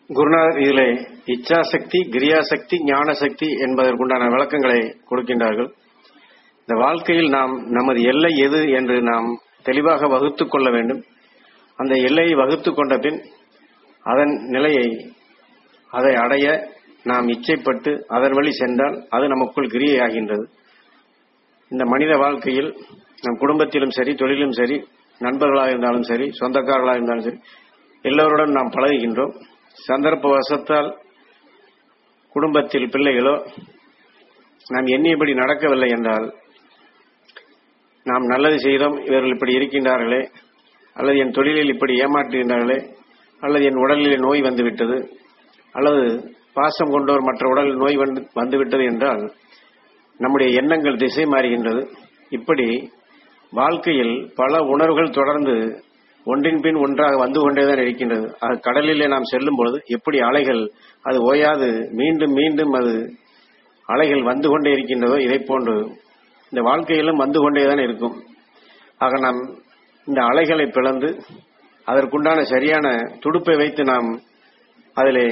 குருநாதர் இதிலே இச்சாசக்தி, கிரியாசக்தி, ஞானசக்தி என்பதற்குண்டான விளக்கங்களை கொடுக்கின்றார்கள். இந்த வாழ்க்கையில் நாம் நமது எல்லை எது என்று நாம் தெளிவாக வகுத்துக் கொள்ள வேண்டும். அந்த எல்லையை வகுத்துக் கொண்ட பின் அதன் நிலையை அதை அடைய நாம் இச்சைப்பட்டு அதன் வழி சென்றால் அது நமக்குள் கிரியையாகின்றது. இந்த மனித வாழ்க்கையில் நம் குடும்பத்திலும் சரி, தொழிலும் சரி, நண்பர்களாக இருந்தாலும் சரி, சொந்தக்காரர்களாக இருந்தாலும் சரி, எல்லோருடன் நாம் பழகுகின்றோம். சந்தர்ப்ப வசத்தால் குடும்பத்தில் பிள்ளைகளோ நாம் எண்ணியபடி நடக்கவில்லை என்றால், நாம் நல்லது செய்தோம், இவர்கள் இப்படி இருக்கின்றார்களே, அல்லது என் தொழிலில் இப்படி ஏமாற்றுகின்றார்களே, அல்லது என் உடலிலே நோய் வந்துவிட்டது, அல்லது பாசம் கொண்டோர் மற்ற உடலில் நோய் வந்துவிட்டது என்றால் நம்முடைய எண்ணங்கள் திசை மாறுகின்றது. இப்படி வாழ்க்கையில் பல உணர்வுகள் தொடர்ந்து ஒன்றின் பின் ஒன்றாக வந்து கொண்டேதான் இருக்கின்றது. அது கடலிலே நாம் செல்லும் பொழுது எப்படி அலைகள் அது ஓயாது மீண்டும் மீண்டும் அது அலைகள் வந்து கொண்டே இருக்கின்றதோ, இதை போன்று இந்த வாழ்க்கையிலும் வந்து கொண்டேதான் இருக்கும். ஆக நாம் இந்த அலைகளை பிளந்து அதற்குண்டான சரியான துடுப்பை வைத்து நாம் அதிலே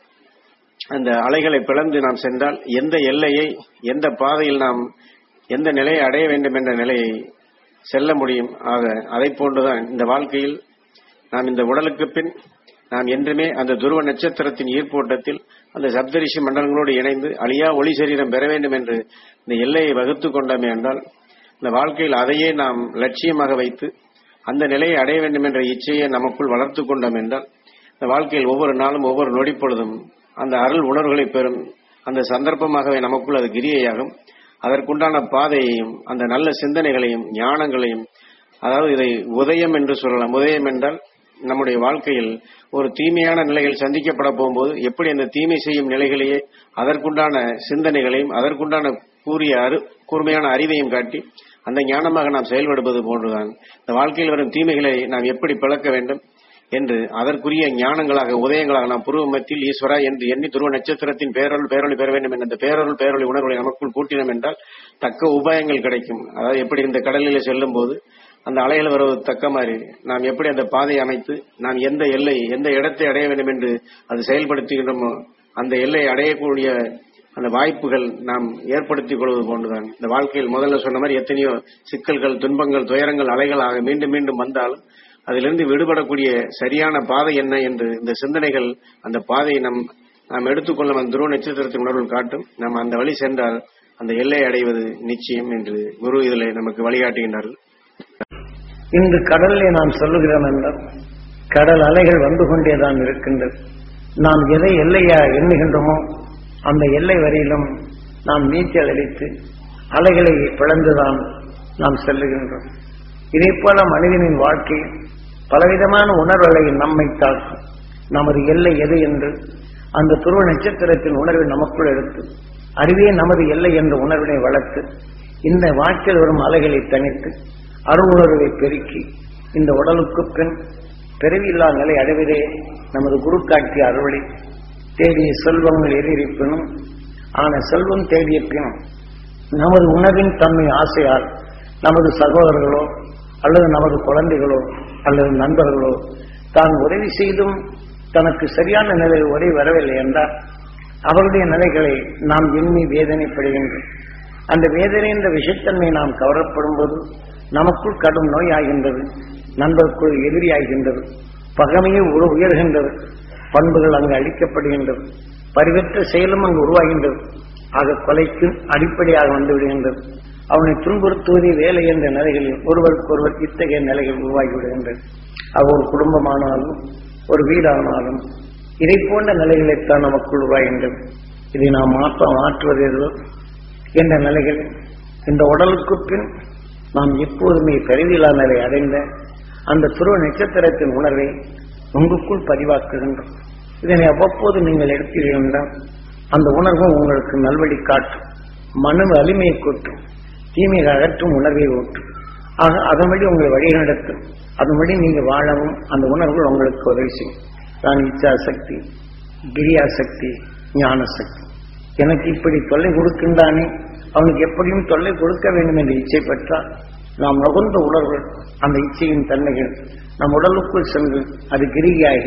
அந்த அலைகளை பிளந்து நாம் சென்றால் எந்த எல்லையை, எந்த பாதையில் நாம் எந்த நிலையை அடைய வேண்டும் என்ற நிலையை செல்ல முடியும். ஆக அதை போன்றுதான் இந்த வாழ்க்கையில் நாம் இந்த உடலுக்கு பின் நாம் என்றுமே அந்த துருவ நட்சத்திரத்தின் ஈர்ப்போட்டத்தில் அந்த சப்தரிஷி மண்டலங்களோடு இணைந்து அழியா ஒளி சரீரம் பெற வேண்டும் என்று இந்த எல்லையை வகுத்து கொண்டோமே என்றால், இந்த வாழ்க்கையில் அதையே நாம் லட்சியமாக வைத்து அந்த நிலையை அடைய வேண்டும் என்ற இச்சையை நமக்குள் வளர்த்து கொண்டோம் என்றால், இந்த வாழ்க்கையில் ஒவ்வொரு நாளும் ஒவ்வொரு நொடி பொழுதும் அந்த அருள் உணர்வுகளை பெறும் அந்த சந்தர்ப்பமாகவே நமக்குள் அது கிரியையாகும். அதற்குண்டான பாதையையும் அந்த நல்ல சிந்தனைகளையும் ஞானங்களையும், அதாவது இதை உதயம் என்று சொல்லலாம். உதயம் என்றால் நம்முடைய வாழ்க்கையில் ஒரு தீமையான நிலைகள் சந்திக்கப்பட போகும்போது எப்படி அந்த தீமை செய்யும் நிலைகளையே அதற்குண்டான சிந்தனைகளையும் அதற்குண்டான கூர்மையான அறிவையும் காட்டி அந்த ஞானமாக நாம் செயல்படுவது போன்றுதான் இந்த வாழ்க்கையில் வரும் தீமைகளை நாம் எப்படி பிளக்க வேண்டும் என்று அதற்குரிய ஞானங்களாக உதயங்களாக நாம் புருவ மத்தியில் ஈஸ்வரா என்று எண்ணி துருவ நட்சத்திரத்தின் பேரொழி பெற வேண்டும் என்ற அந்த பேரொழி உணர்வுகளை நமக்குள் கூட்டினோம் என்றால் தக்க உபாயங்கள் கிடைக்கும். அதாவது எப்படி இந்த கடலிலே செல்லும் போது அந்த அலைகள் வருவது தக்க மாதிரி நாம் எப்படி அந்த பாதையை அமைத்து நாம் எந்த எல்லை, எந்த இடத்தை அடைய வேண்டும் என்று அது செயல்படுத்துகின்றோமோ அந்த எல்லையை அடையக்கூடிய அந்த வாய்ப்புகள் நாம் ஏற்படுத்திக் கொள்வது போன்றுதான் இந்த வாழ்க்கையில் முதல்ல சொன்ன மாதிரி எத்தனையோ சிக்கல்கள், துன்பங்கள், துயரங்கள் அலைகளாக மீண்டும் மீண்டும் வந்தாலும் அதிலிருந்து விடுபடக்கூடிய சரியான பாதை என்ன என்று இந்த சிந்தனைகள் அந்த பாதையை நாம் எடுத்துக்கொள்ளும் அந்த துருவ நட்சத்திரத்தின் உணர்வு காட்டும். நாம் அந்த வழி சென்றால் அந்த எல்லை அடைவது நிச்சயம் என்று குரு இதில் நமக்கு வழிகாட்டுகின்றார்கள். இன்று கடலிலே நாம் சொல்லுகிறோம் என்றால் கடல் அலைகள் வந்து கொண்டேதான் இருக்கின்றது. நாம் எதை எல்லையா எண்ணுகின்றோமோ அந்த எல்லை வரையிலும் நாம் நீச்சல் அடித்து அலைகளை பிளந்துதான் நாம் செல்லுகின்றோம். இதே போல மனிதனின் வாழ்க்கை பலவிதமான உணர்வுகளை நம்மை தாக்கும். நமது எல்லை எது என்று அந்த துருவ நட்சத்திரத்தின் உணர்வை நமக்குள் எடுத்து அறிவே நமது எல்லை என்ற உணர்வினை வளர்த்து இந்த வாழ்க்கையில் வரும் அலைகளை தனித்து அருள் உணர்வை பெருக்கி இந்த உடலுக்கு பின் பிறவியில்லா நிலை அடைவதே நமது குரு காட்டிய அருளை. தேடிய செல்வங்கள் எதிரிப்பினும் ஆன செல்வம் தேடிய பின் நமது உணவின் தன்மை ஆசையால் நமது சகோதரர்களோ அல்லது நமது குழந்தைகளோ அல்லது நண்பர்களோ தான் உதவி செய்தும் தனக்கு சரியான நிலையில் உதவி வரவில்லை என்றால் அவருடைய நிலைகளை நாம் எண்ணி வேதனைப்படுகின்றோம். அந்த வேதனை என்ற விஷத்தன்மை நாம் கவரப்படும் போது நமக்குள் கடும் நோய் ஆகின்றது, நண்பருக்குள் எதிரியாகின்றது, பகைமையை உயர்கின்றது, பண்புகள் அங்கு அழிக்கப்படுகின்றது, பரிவற்ற செயலும் அங்கு உருவாகின்றது. ஆக கொலைக்கு அடிப்படையாக வந்து விடுகின்றது. அவனை துன்புறுத்துவதே வேலை என்ற நிலைகளில் ஒருவருக்கொருவர் இத்தகைய நிலைகள் உருவாகிவிடுகின்றது. அது ஒரு குடும்பமானாலும் ஒரு வீடானாலும் இதை போன்ற நிலைகளைத்தான் நமக்குள் உருவாகின்றது. இதை நாம் மாற்றுவதோ என்ற நிலைகள் இந்த உடலுக்கு பின் நாம் எப்போதுமே பெரிதில்லா நிலை அடைந்த அந்த துருவ நட்சத்திரத்தின் உணர்வை உங்களுக்குள் பதிவாக்குகின்றோம். இதனை அவ்வப்போது நீங்கள் எடுத்தீர்கள் அந்த உணர்வு உங்களுக்கு நல்வழி காட்டும், மன வலிமையை கூட்டும், தீமையை அகற்றும் உணர்வை ஊட்டும். ஆக அதன்படி உங்களை வழி நடத்தும். அதன்படி நீங்கள் வாழவும் அந்த உணர்வுகள் உங்களுக்கு உதவி செய்யும். தான் இச்சாசக்தி, கிரியாசக்தி, ஞானசக்தி. எனக்கு இப்படி தொல்லை கொடுக்கின்றானே, அவனுக்கு எப்படியும் தொல்லை கொடுக்க வேண்டும் என்று இச்சை பெற்றால் நாம் நுகர்ந்த உணர்வுகள் அந்த இச்சையின் தன்மைகள் நம் உடலுக்குள் சென்று அது கிரியாகி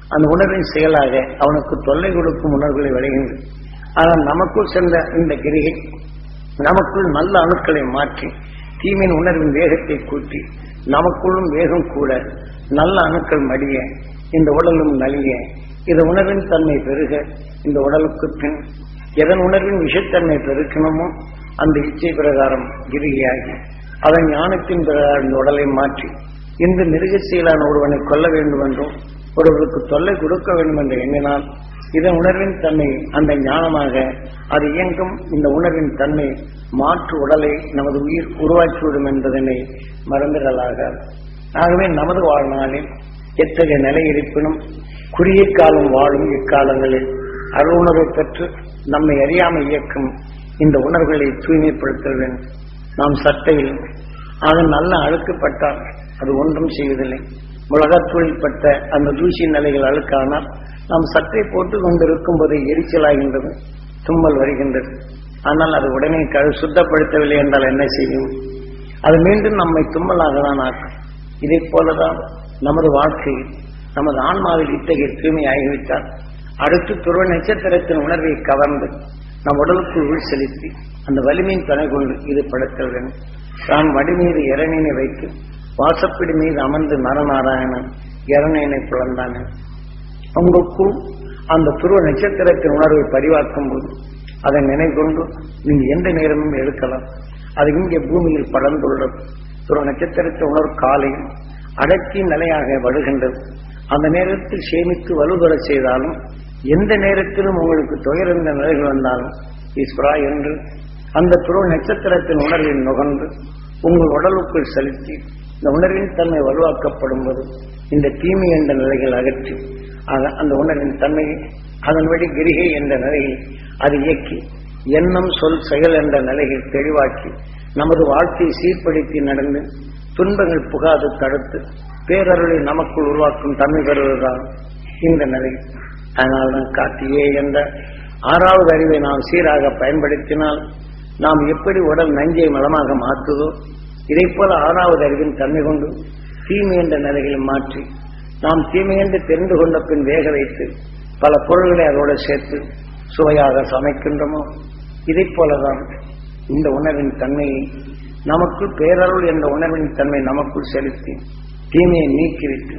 அந்த உணர்வின் செயலாக அவனுக்கு தொல்லை கொடுக்கும் உணர்வுகளை விளைகின்றது. ஆனால் நமக்குள் சென்ற இந்த கிரிகை நமக்குள் நல்ல அணுக்களை மாற்றி தீமையின் உணர்வின் வேகத்தை கூட்டி நமக்குள்ளும் வேகம் கூட நல்ல அணுக்கள் மடிய இந்த உடலும் நலிய இந்த உணர்வின் தன்மை பெருக இந்த உடலுக்கு பின் எதன் உணர்வின் விஷத்தன்மை பெருக்கணுமோ அந்த இச்சை பிரகாரம் கிரிகையாகி அதன் ஞானத்தின் பிரகாரம் இந்த உடலை மாற்றி இன்று மிருக செயலான ஒருவனை கொல்ல வேண்டும் என்றும் ஒருவருக்கு தொல்லை கொடுக்க வேண்டும் என்று எண்ணினால் இதன் உணர்வின் தன்மை அந்த ஞானமாக அது இயங்கும் இந்த உணர்வின் தன்மை மாற்று உடலை நமது உயிர் உருவாக்கிவிடும் என்பதனை மறந்துடலாக. ஆகவே நமது வாழ்நாளில் எத்தகைய நிலை இருப்பினும் குறுகிய காலம் வாழும் இக்காலங்களில் அருளுணர்வை பெற்று நம்மை அறியாமல் இயக்கும் இந்த உணர்வுகளை தூய்மைப்படுத்த வேண்டும். நாம் சட்டையில் அதன் நல்ல அழுக்கப்பட்டால் அது ஒன்றும் செய்வதில்லை. உலகத்தொழில் பட்ட அந்த தூசி நிலைகள் அழுக்கானால் நாம் சட்டை போட்டுக் கொண்டிருக்கும் போது எரிச்சலாகின்றது, தும்மல் வருகின்றது. ஆனால் அது உடனே சுத்தப்படுத்தவில்லை என்றால் என்ன செய்யும்? அது மீண்டும் நம்மை தும்மலாக தான் ஆக்கும். இதை போலதான் நமது வாழ்க்கையில் நமது ஆன்மாவில் இத்தகைய தூய்மை ஆகிவிட்டால் அடுத்து துருவ நட்சத்திரத்தின் உணர்வை கவர்ந்து நம் உடலுக்குள் உள் செலுத்தி அந்த வலிமையின் துணை கொண்டு இது படுத்த வேண்டும். தான் வடி மீது இரணீனை வைத்து வாசப்பிடி மீது அமர்ந்து நரநாராயணன் இரணீனை புலந்தானே. உங்களுக்குள் அந்த துருவ நட்சத்திரத்தின் உணர்வை பதிவாக்கும் போது அதை நினைக்கொண்டு நீங்கள் எந்த நேரமும் எடுக்கலாம். அது இங்கே பூமியில் படர்ந்துள்ளது. துருவ நட்சத்திரத்தின் உணர்வு காலையில் அடக்கி நிலையாக வருகின்றது. அந்த நேரத்தில் சேமித்து வலுபெற செய்தாலும் எந்த நேரத்திலும் உங்களுக்கு துயர்ந்த நிலைகள் வந்தாலும் ஈஸ்வரா என்று அந்த துருவ நட்சத்திரத்தின் உணர்வின் நுகர்ந்து உங்கள் உடலுக்குள் செலுத்தி இந்த உணர்வின் தன்மை வலுவாக்கப்படும் போது இந்த தீமை என்ற நிலைகள் அகற்றி அந்த உணர்வின் தன்மையை அதன்படி கிரிகை என்ற நிலையில் அது இயக்கி எண்ணம் சொல் செயல் என்ற நிலையில் தெளிவாக்கி நமது வாழ்க்கையை சீர்படுத்தி நடந்து துன்பங்கள் புகாது தடுத்து பேரருளை நமக்குள் உருவாக்கும் தன்மை பெறுவதுதான் இந்த நிலை. அதனால்தான் காட்டியே என்ற 6வது அறிவை நாம் சீராக பயன்படுத்தினால் நாம் எப்படி உடல் நஞ்சை மலமாக மாற்றுதோ இதை போல 6வது அறிவின் தன்மை கொண்டு தீமை என்ற நிலையில் மாற்றி நாம் தீமை என்று தெரிந்து கொண்ட பின் வேக வைத்து பல பொருள்களை அதோடு சேர்த்து சுவையாக சமைக்கின்றோமோ இதை போலதான் இந்த உணர்வின் தன்மையை நமக்குள் பேரருள் என்ற உணர்வின் தன்மை நமக்குள் செலுத்தி தீமையை நீக்கிவிட்டு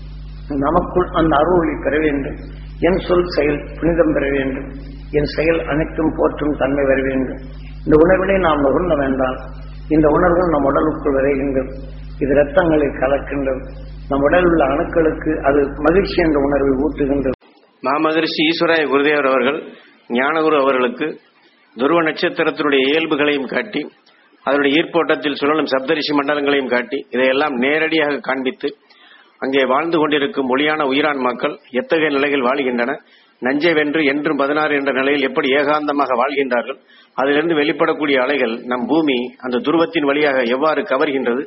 நமக்குள் அந்த அருளை பெற வேண்டும். என் சொல் செயல் புனிதம் பெற வேண்டும். என் செயல் அனைத்தும் போற்றும் தன்மை வர வேண்டும். இந்த உணர்வினை நாம் நுகர்ந்த வேண்டாம். இந்த உணர்வு நம் உடலுக்குள் விரைகின்றது. இது இரத்தங்களை கலக்கின்றது. நம் உடலில் உள்ள அணுக்களுக்கு அது மகிழ்ச்சி என்ற உணர்வை ஊட்டுகின்றது. மாமகரிஷி ஈஸ்வராய குருதேவர் அவர்கள் ஞானகுரு அவர்களுக்கு துருவ நட்சத்திரத்தினுடைய இயல்புகளையும் காட்டி அதனுடைய ஈர்ப்போட்டத்தில் சுழலும் சப்தரிஷி மண்டலங்களையும் காட்டி இதையெல்லாம் நேரடியாக காண்பித்து அங்கே வாழ்ந்து கொண்டிருக்கும் ஒளியான உயிரான் மக்கள் எத்தகைய நிலையில் வாழ்கின்றன, நஞ்சை வென்று என்றும் 16 என்ற நிலையில் எப்படி ஏகாந்தமாக வாழ்கின்றார்கள், அதிலிருந்து வெளிப்படக்கூடிய அலைகள் நம் பூமி அந்த துருவத்தின் வழியாக எவ்வாறு கவர்கின்றது,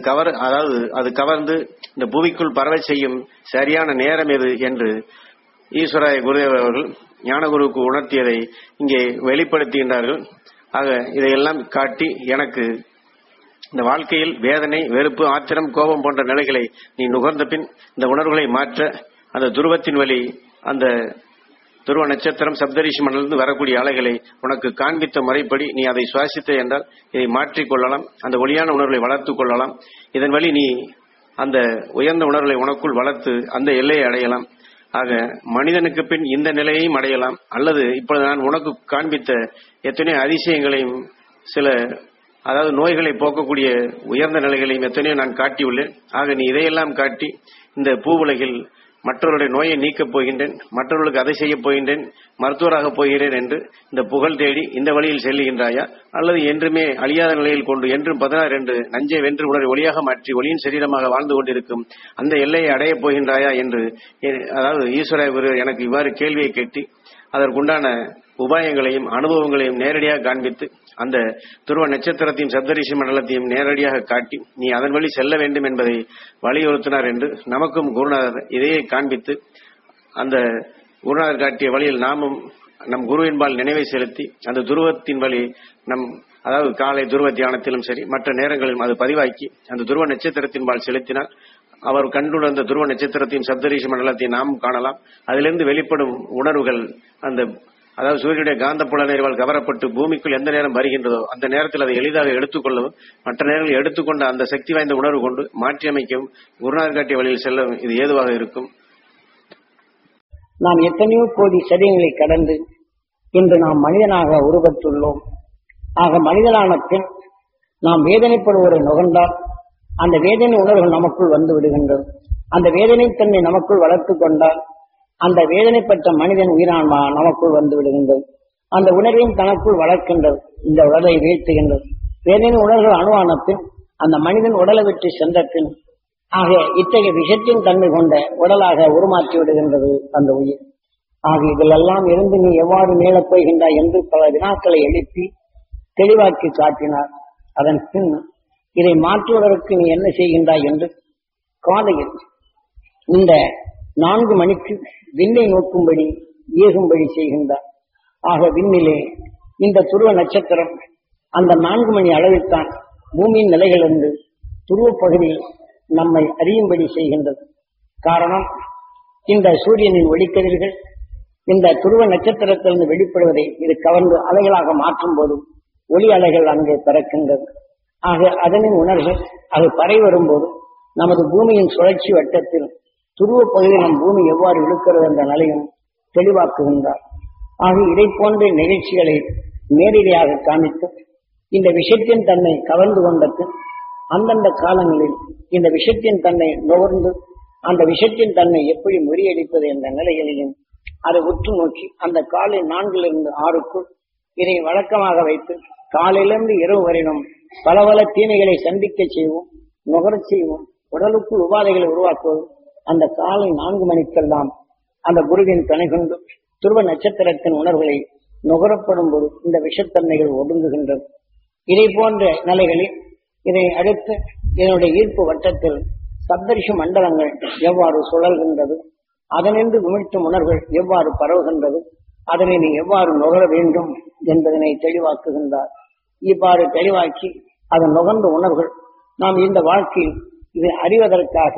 அது கவர்ந்து இந்த பூமிக்குள் பரவ செய்யும் சரியான நேரம் எது என்று ஈஸ்வராய குருதேவர் அவர்கள் ஞானகுருவுக்கு உணர்த்தியதை இங்கே வெளிப்படுத்துகின்றார்கள். ஆக இதையெல்லாம் காட்டி எனக்கு இந்த வாழ்க்கையில் வேதனை, வெறுப்பு, ஆத்திரம், கோபம் போன்ற நிலைகளை நீ நுகர்ந்த பின் இந்த உணர்வுகளை மாற்ற அந்த துருவத்தின் வழி அந்த துருவ நட்சத்திரம் சப்தரிஷி மண்டலிருந்து வரக்கூடிய அலைகளை உனக்கு காண்பித்த முறைப்படி நீ அதை சுவாசித்த என்றால் இதை மாற்றிக்கொள்ளலாம். அந்த ஒளியான உணர்வுகளை வளர்த்து கொள்ளலாம். இதன் வழி நீ அந்த உயர்ந்த உணர்வுகளை உனக்குள் வளர்த்து அந்த எல்லையை அடையலாம். ஆக மனிதனுக்கு பின் இந்த நிலையையும் அடையலாம். அல்லது இப்பொழுது நான் உனக்கு காண்பித்த எத்தனையோ அதிசயங்களையும் சில நோய்களை போக்கக்கூடிய உயர்ந்த நிலைகளையும் எத்தனையோ நான் காட்டியுள்ளேன். ஆக நீ இதையெல்லாம் காட்டி இந்த பூவுலகில் மற்றவருடைய நோயை நீக்கப் போகின்றேன், மற்றவர்களுக்கு அதை செய்யப் போகின்றேன், மருத்துவராக போகிறேன் என்று இந்த புகழ் தேடி இந்த வழியில் செல்லுகின்றாயா, அல்லது என்றுமே அழியாத நிலையில் கொண்டு என்றும் 16 என்று நஞ்சை வென்று உணரை ஒளியாக மாற்றி ஒளியின் சரீரமாக வாழ்ந்து கொண்டிருக்கும் அந்த எல்லையை அடையப் போகின்றாயா என்று ஈஸ்வராய குரு எனக்கு இவ்வாறு கேள்வியை கேட்டி அதற்குண்டான உபாயங்களையும் அனுபவங்களையும் நேரடியாக காண்பித்து அந்த துருவ நட்சத்திரத்தையும் சப்தரிஷி மண்டலத்தையும் நேரடியாக காட்டி நீ அதன் வழி செல்ல வேண்டும் என்பதை வலியுறுத்தினார் என்று நமக்கும் குருநாதர் இதையே காண்பித்து அந்த குருநாதர் காட்டிய வழியில் நாமும் நம் குருவின்பால் நினைவை செலுத்தி அந்த துருவத்தின் வழி நம் காலை துருவ தியானத்திலும் சரி மற்ற நேரங்களிலும் அது பதிவாக்கி அந்த துருவ நட்சத்திரத்தின்பால் செலுத்தினால் அவர் கண்டுணர்ந்த துருவ நட்சத்திரத்தையும் சப்தரிஷி மண்டலத்தையும் நாம் காணலாம். அதிலிருந்து வெளிப்படும் உணர்வுகள் அதாவது சூரியனுடைய காந்த புல நிறைவால் கவரப்பட்டு பூமிக்குள் எந்த நேரம் வருகின்றதோ அந்த நேரத்தில் அதை எளிதாக எடுத்துக்கொள்ளவும், மற்ற நேரங்களில் எடுத்துக்கொண்ட அந்த சக்தி வாய்ந்த உணர்வு கொண்டு மாற்றியமைக்கவும் குருநாதர் காட்டிய வழியில் செல்லவும் இது ஏதுவாக இருக்கும். நாம் எத்தனையோ கோடி சரியங்களை கடந்து இன்று நாம் மனிதனாக உருவத்துள்ளோம். ஆக மனிதனான பின் நாம் வேதனைப்படுவதை நுகர்ந்தால் அந்த வேதனை உணர்வுகள் நமக்குள் வந்து விடுகின்றது. அந்த வேதனை தன்னை நமக்குள் வளர்த்துக் கொண்டால் அந்த வேதனைப்பட்ட மனிதன் உயிரான்மா நமக்குள் வந்து விடுகின்றது. அந்த உணர்வையும் தனக்குள் வளர்க்கின்றது, இந்த உடலை வீழ்த்துகின்றது. வேதனை உணர்வுகள் அணுவான பின் அந்த மனிதன் உடலை விட்டு சென்ற பின் ஆக இத்தகைய விஷத்தின் தன்மை கொண்ட உடலாக உருமாற்றி விடுகின்றது அந்த உயிர். ஆக இதிலெல்லாம் இருந்து நீ எவ்வாறு மேலப் போகின்றாய் என்று பல வினாக்களை எழுப்பி தெளிவாக்கி காட்டினார். அதன் பின் இதை மாற்றுவதற்கு நீ என்ன செய்கின்றாய் என்று காலையில் இந்த 4 மணிக்கு விண்ணை நோக்கும்படி ஏகும்படி செய்கின்றார். ஆக விண்ணிலே இந்த துருவ நட்சத்திரம் அந்த 4 மணி அளவில்தான் பூமியின் நிலைகளிலிருந்து துருவ பகுதியில் நம்மை அறியும்படி செய்கின்றது. காரணம், இந்த சூரியனின் ஒளிக்கதிர்கள் இந்த துருவ நட்சத்திரத்திலிருந்து வெளிப்படுவதை இது கவர்ந்து அலைகளாக மாற்றும் போது ஒளி அலைகள் அங்கே பிறக்கின்றது. ஆக அதனின் உணர்வு அது பறை வரும்போது நமது பூமியின் சுழற்சி வட்டத்தில் துருவ பகுதியில் நம் பூமி எவ்வாறு இழுக்கிறது என்ற நிலையும் தெளிவாக்குகின்றார். ஆக இதை போன்ற நிகழ்ச்சிகளை நேரடியாக காமித்து இந்த விஷயத்தின் தன்னை கவர்ந்து கொண்டது அந்தந்த காலங்களில் இந்த விஷயத்தின் தன்னை நுகர்ந்து அந்த விஷயத்தின் தன்னை எப்படி முறியடிப்பது என்ற நிலைகளையும் அதை உற்று நோக்கி அந்த காலை 4 to 6 இதை வழக்கமாக வைத்து காலையிலிருந்து இரவு வரையிலும் பல பல தீமைகளை சந்திக்க செய்வோம், நுகரச் செய்வோம், உடலுக்குள் உபாதைகளை உருவாக்குவோம். அந்த காலை 4 மணிக்கெல்லாம் அந்த குருவின் துணை கொண்டு துருவ நட்சத்திரத்தின் உணர்வுகளை நுகரப்படும் போது இந்த விஷத்தன்மைகள் ஒடுங்குகின்றது. இதை போன்ற நிலைகளில் இதை அடுத்து இதனுடைய ஈர்ப்பு வட்டத்தில் சப்தரிஷி மண்டலங்கள் எவ்வாறு சுழல்கின்றது, அதனின்று உமிழ்த்தும் உணர்வுகள் எவ்வாறு பரவுகின்றது, அதனை நீ எவ்வாறு நுகர வேண்டும் என்பதனை தெளிவாக்குகின்றார். இவ்வாறு தெளிவாக்கி அதன் நுகர்ந்த உணர்வுகள் நாம் இந்த வாழ்க்கையில் இதை அறிவதற்காக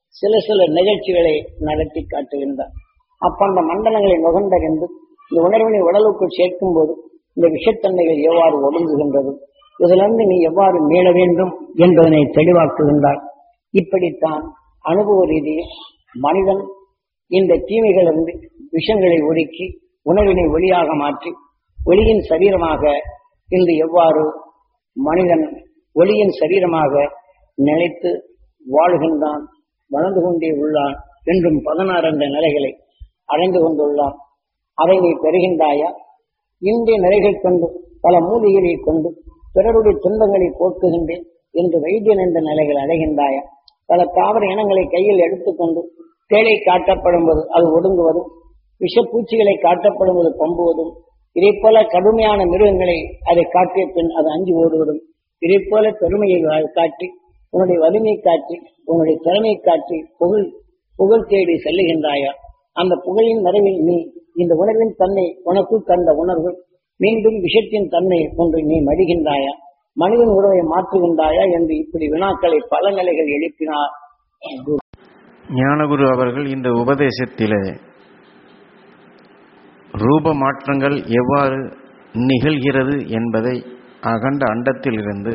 சில நிகழ்ச்சிகளை நடத்தி காட்டுகின்றார். அப்பந்த மண்டலங்களை நுகர்ந்தறிந்து இந்த உணர்வினை உடலுக்குள் சேர்க்கும் போது இந்த விஷத்தன்மைகள் எவ்வாறு ஒடுங்குகின்றது, இதிலிருந்து நீ எவ்வாறு மீள வேண்டும் என்பதனை தெளிவாக்குகின்றார். இப்படித்தான் அனுபவ ரீதியில் மனிதன் இந்த தீமைகளிலிருந்து விஷங்களை ஒடுக்கி உணவினை ஒளியாக மாற்றி ஒளியின் சரீரமாக இன்று எவ்வாறு மனிதன் ஒளியின் சரீரமாக நிலைத்து வாழ்கின்றான், வளர்ந்து கொண்டே உள்ளான், என்றும் 16 என்ற நிலைகளை அடைந்து கொண்டுள்ளான். அதை நீ பெறுகின்றாயா? இந்திய நிலைகள் கொண்டு பல மூலிகளை கொண்டு பிறருடைய துன்பங்களை போக்குகின்றேன் என்று வைத்தியன் என்ற நிலைகள் அடைகின்றாயா? பல தாவர இனங்களை கையில் எடுத்துக்கொண்டு தேளை காட்டப்படும் போது அது ஒடுங்குவதும், விஷப்பூச்சிகளை காட்டப்படும் போது பம்புவதும், இதை போல கடுமையான மிருகங்களை அதை காட்டிய பின் அது அஞ்சி ஓடுவதும், இதை போல பெருமையை காட்டி உன்னுடைய வலிமை காட்டி உன்னுடைய திறமை காட்டி புகழ் தேடி செல்லுகின்றாயா? அந்த புகழின் நிறைவில் நீ இந்த உணர்வின் தன்னை உனக்குள் கண்ட உணர்வு மீண்டும் விஷத்தின் தன்மை கொண்டு நீ மடிகின்றாயா? மனிதன் உறவை மாற்றுகின்றாயா என்று இப்படி வினாக்களை பல நிலைகள் எழுப்பினார் ஞானகுரு அவர்கள். இந்த உபதேசத்திலே ரூப மாற்றங்கள் எவ்வாறு நிகழ்கிறது என்பதை அகண்ட அண்டத்தில் இருந்து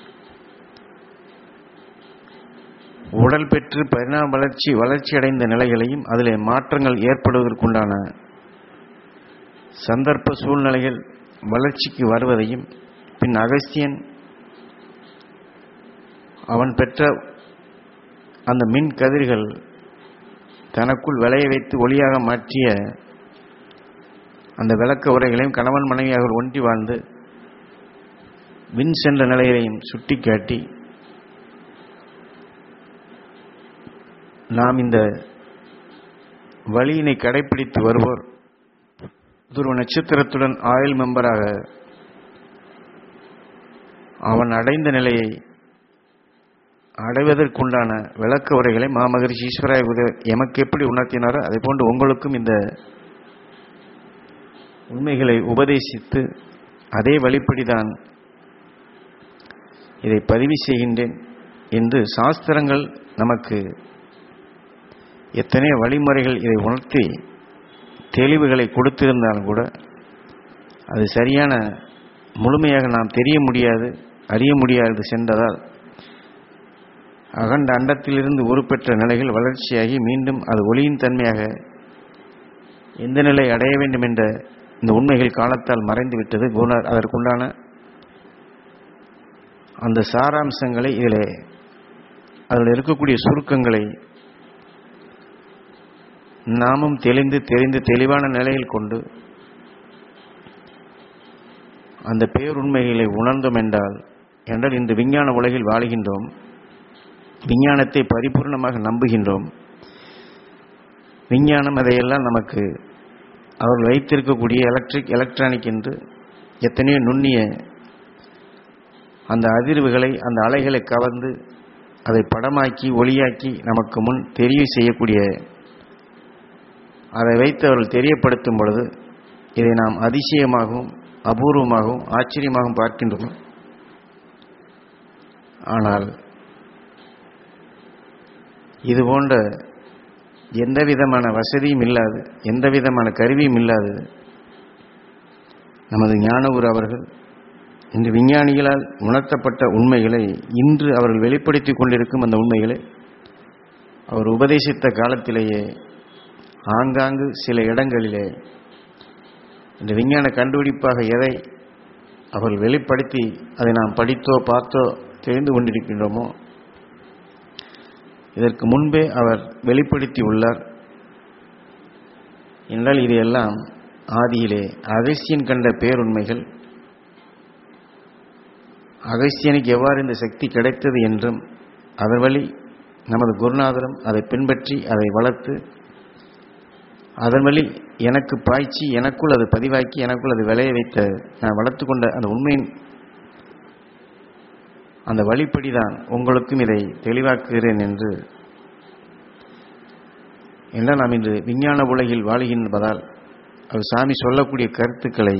உடல் பெற்று பரிணாம வளர்ச்சியடைந்த நிலைகளையும் அதிலே மாற்றங்கள் ஏற்படுவதற்குண்டான சந்தர்ப்ப சூழ்நிலைகள் வளர்ச்சிக்கு வருவதையும், பின் அகஸ்தியன் அவன் பெற்ற அந்த மின் கதிர்கள் தனக்குள் விளைய வைத்து ஒளியாக மாற்றிய அந்த விளக்க உரைகளையும் கணவன் மனைவியாக ஒன்றி வாழ்ந்து விண் சென்ற நிலைகளையும் சுட்டிக்காட்டி நாம் இந்த வழியினை கடைபிடித்து வருவோர் துருவ நட்சத்திரத்துடன் ஆயுள் மெம்பராக அவன் அடைந்த நிலையை அடைவதற்குண்டான விளக்க உரைகளை மாமகரிஷி ஈஸ்வராய எமக்கு எப்படி உணர்த்தினாரோ அதே போன்று உங்களுக்கும் இந்த உண்மைகளை உபதேசித்து அதே வழிப்படிதான் இதை பதிவு செய்கின்றேன் என்று சாஸ்திரங்கள் நமக்கு எத்தனையோ வழிமுறைகள் இதை உணர்த்தி தெளிவுகளை கொடுத்திருந்தாலும் கூட அது சரியான முழுமையாக நாம் தெரிய முடியாது, அறிய முடியாது சென்றதால் அகண்ட அண்டத்திலிருந்து உருப்பெற்ற நிலைகள் வளர்ச்சியாகி மீண்டும் அது ஒளியின் தன்மையாக எந்த நிலை அடைய வேண்டும் என்ற இந்த உண்மைகள் காலத்தால் மறைந்துவிட்டது. குருநாதர் அதற்குண்டான அந்த சாராம்சங்களை அதில் இருக்கக்கூடிய சுருக்கங்களை நாமும் தெரிந்து தெளிவான நிலையில் கொண்டு அந்த பேருண்மைகளை உணர்ந்தோம் என்றால் இந்த விஞ்ஞான உலகில் வாழுகின்றோம், விஞ்ஞானத்தை பரிபூர்ணமாக நம்புகின்றோம். விஞ்ஞானம் அதையெல்லாம் நமக்கு அவர்கள் வைத்திருக்கக்கூடிய எலக்ட்ரானிக் என்று எத்தனையோ நுண்ணிய அந்த அதிர்வுகளை, அந்த அலைகளை கவர்ந்து அதை படமாக்கி ஒளியாக்கி நமக்கு முன் தெரிவு செய்யக்கூடிய, அதை வைத்து அவர்கள் தெரியப்படுத்தும் பொழுது இதை நாம் அதிசயமாகவும் அபூர்வமாகவும் ஆச்சரியமாகவும் பார்க்கின்றோம். ஆனால் இது போன்ற எந்த விதமான வசதியும் இல்லாது, எந்த விதமான கருவியும் இல்லாது நமது ஞானகுரு அவர்கள் இன்று விஞ்ஞானிகளால் உணர்த்தப்பட்ட உண்மைகளை இன்று அவர்கள் வெளிப்படுத்தி கொண்டிருக்கும் அந்த உண்மைகளை அவர் உபதேசித்த காலத்திலேயே ஆங்காங்கு சில இடங்களிலே இந்த விஞ்ஞான கண்டுபிடிப்பாக எதை அவர்கள் வெளிப்படுத்தி அதை நாம் படித்தோ பார்த்தோ தெரிந்து கொண்டிருக்கின்றோமோ இதற்கு முன்பே அவர் வெளிப்படுத்தி உள்ளார் என்றால் இதையெல்லாம் ஆதியிலே அகஸ்தியன் கண்ட பேருண்மைகள், அகஸ்தியனுக்கு எவ்வாறு இந்த சக்தி கிடைத்தது என்றும் அதன் வழி நமது குருநாதரும் அதை பின்பற்றி அதை வளர்த்து அதன் வழி எனக்கு பாய்ச்சி எனக்குள் அது பதிவாக்கி எனக்குள் அது விளைய வைத்த நான் வளர்த்து கொண்ட அந்த உண்மையின் அந்த வழிப்படிதான் உங்களுக்கும் இதை தெளிவாக்குகிறேன் என்று என்றால் நாம் இன்று விஞ்ஞான உலகில் வாழுகின்றதால் அவர் சாமி சொல்லக்கூடிய கருத்துக்களை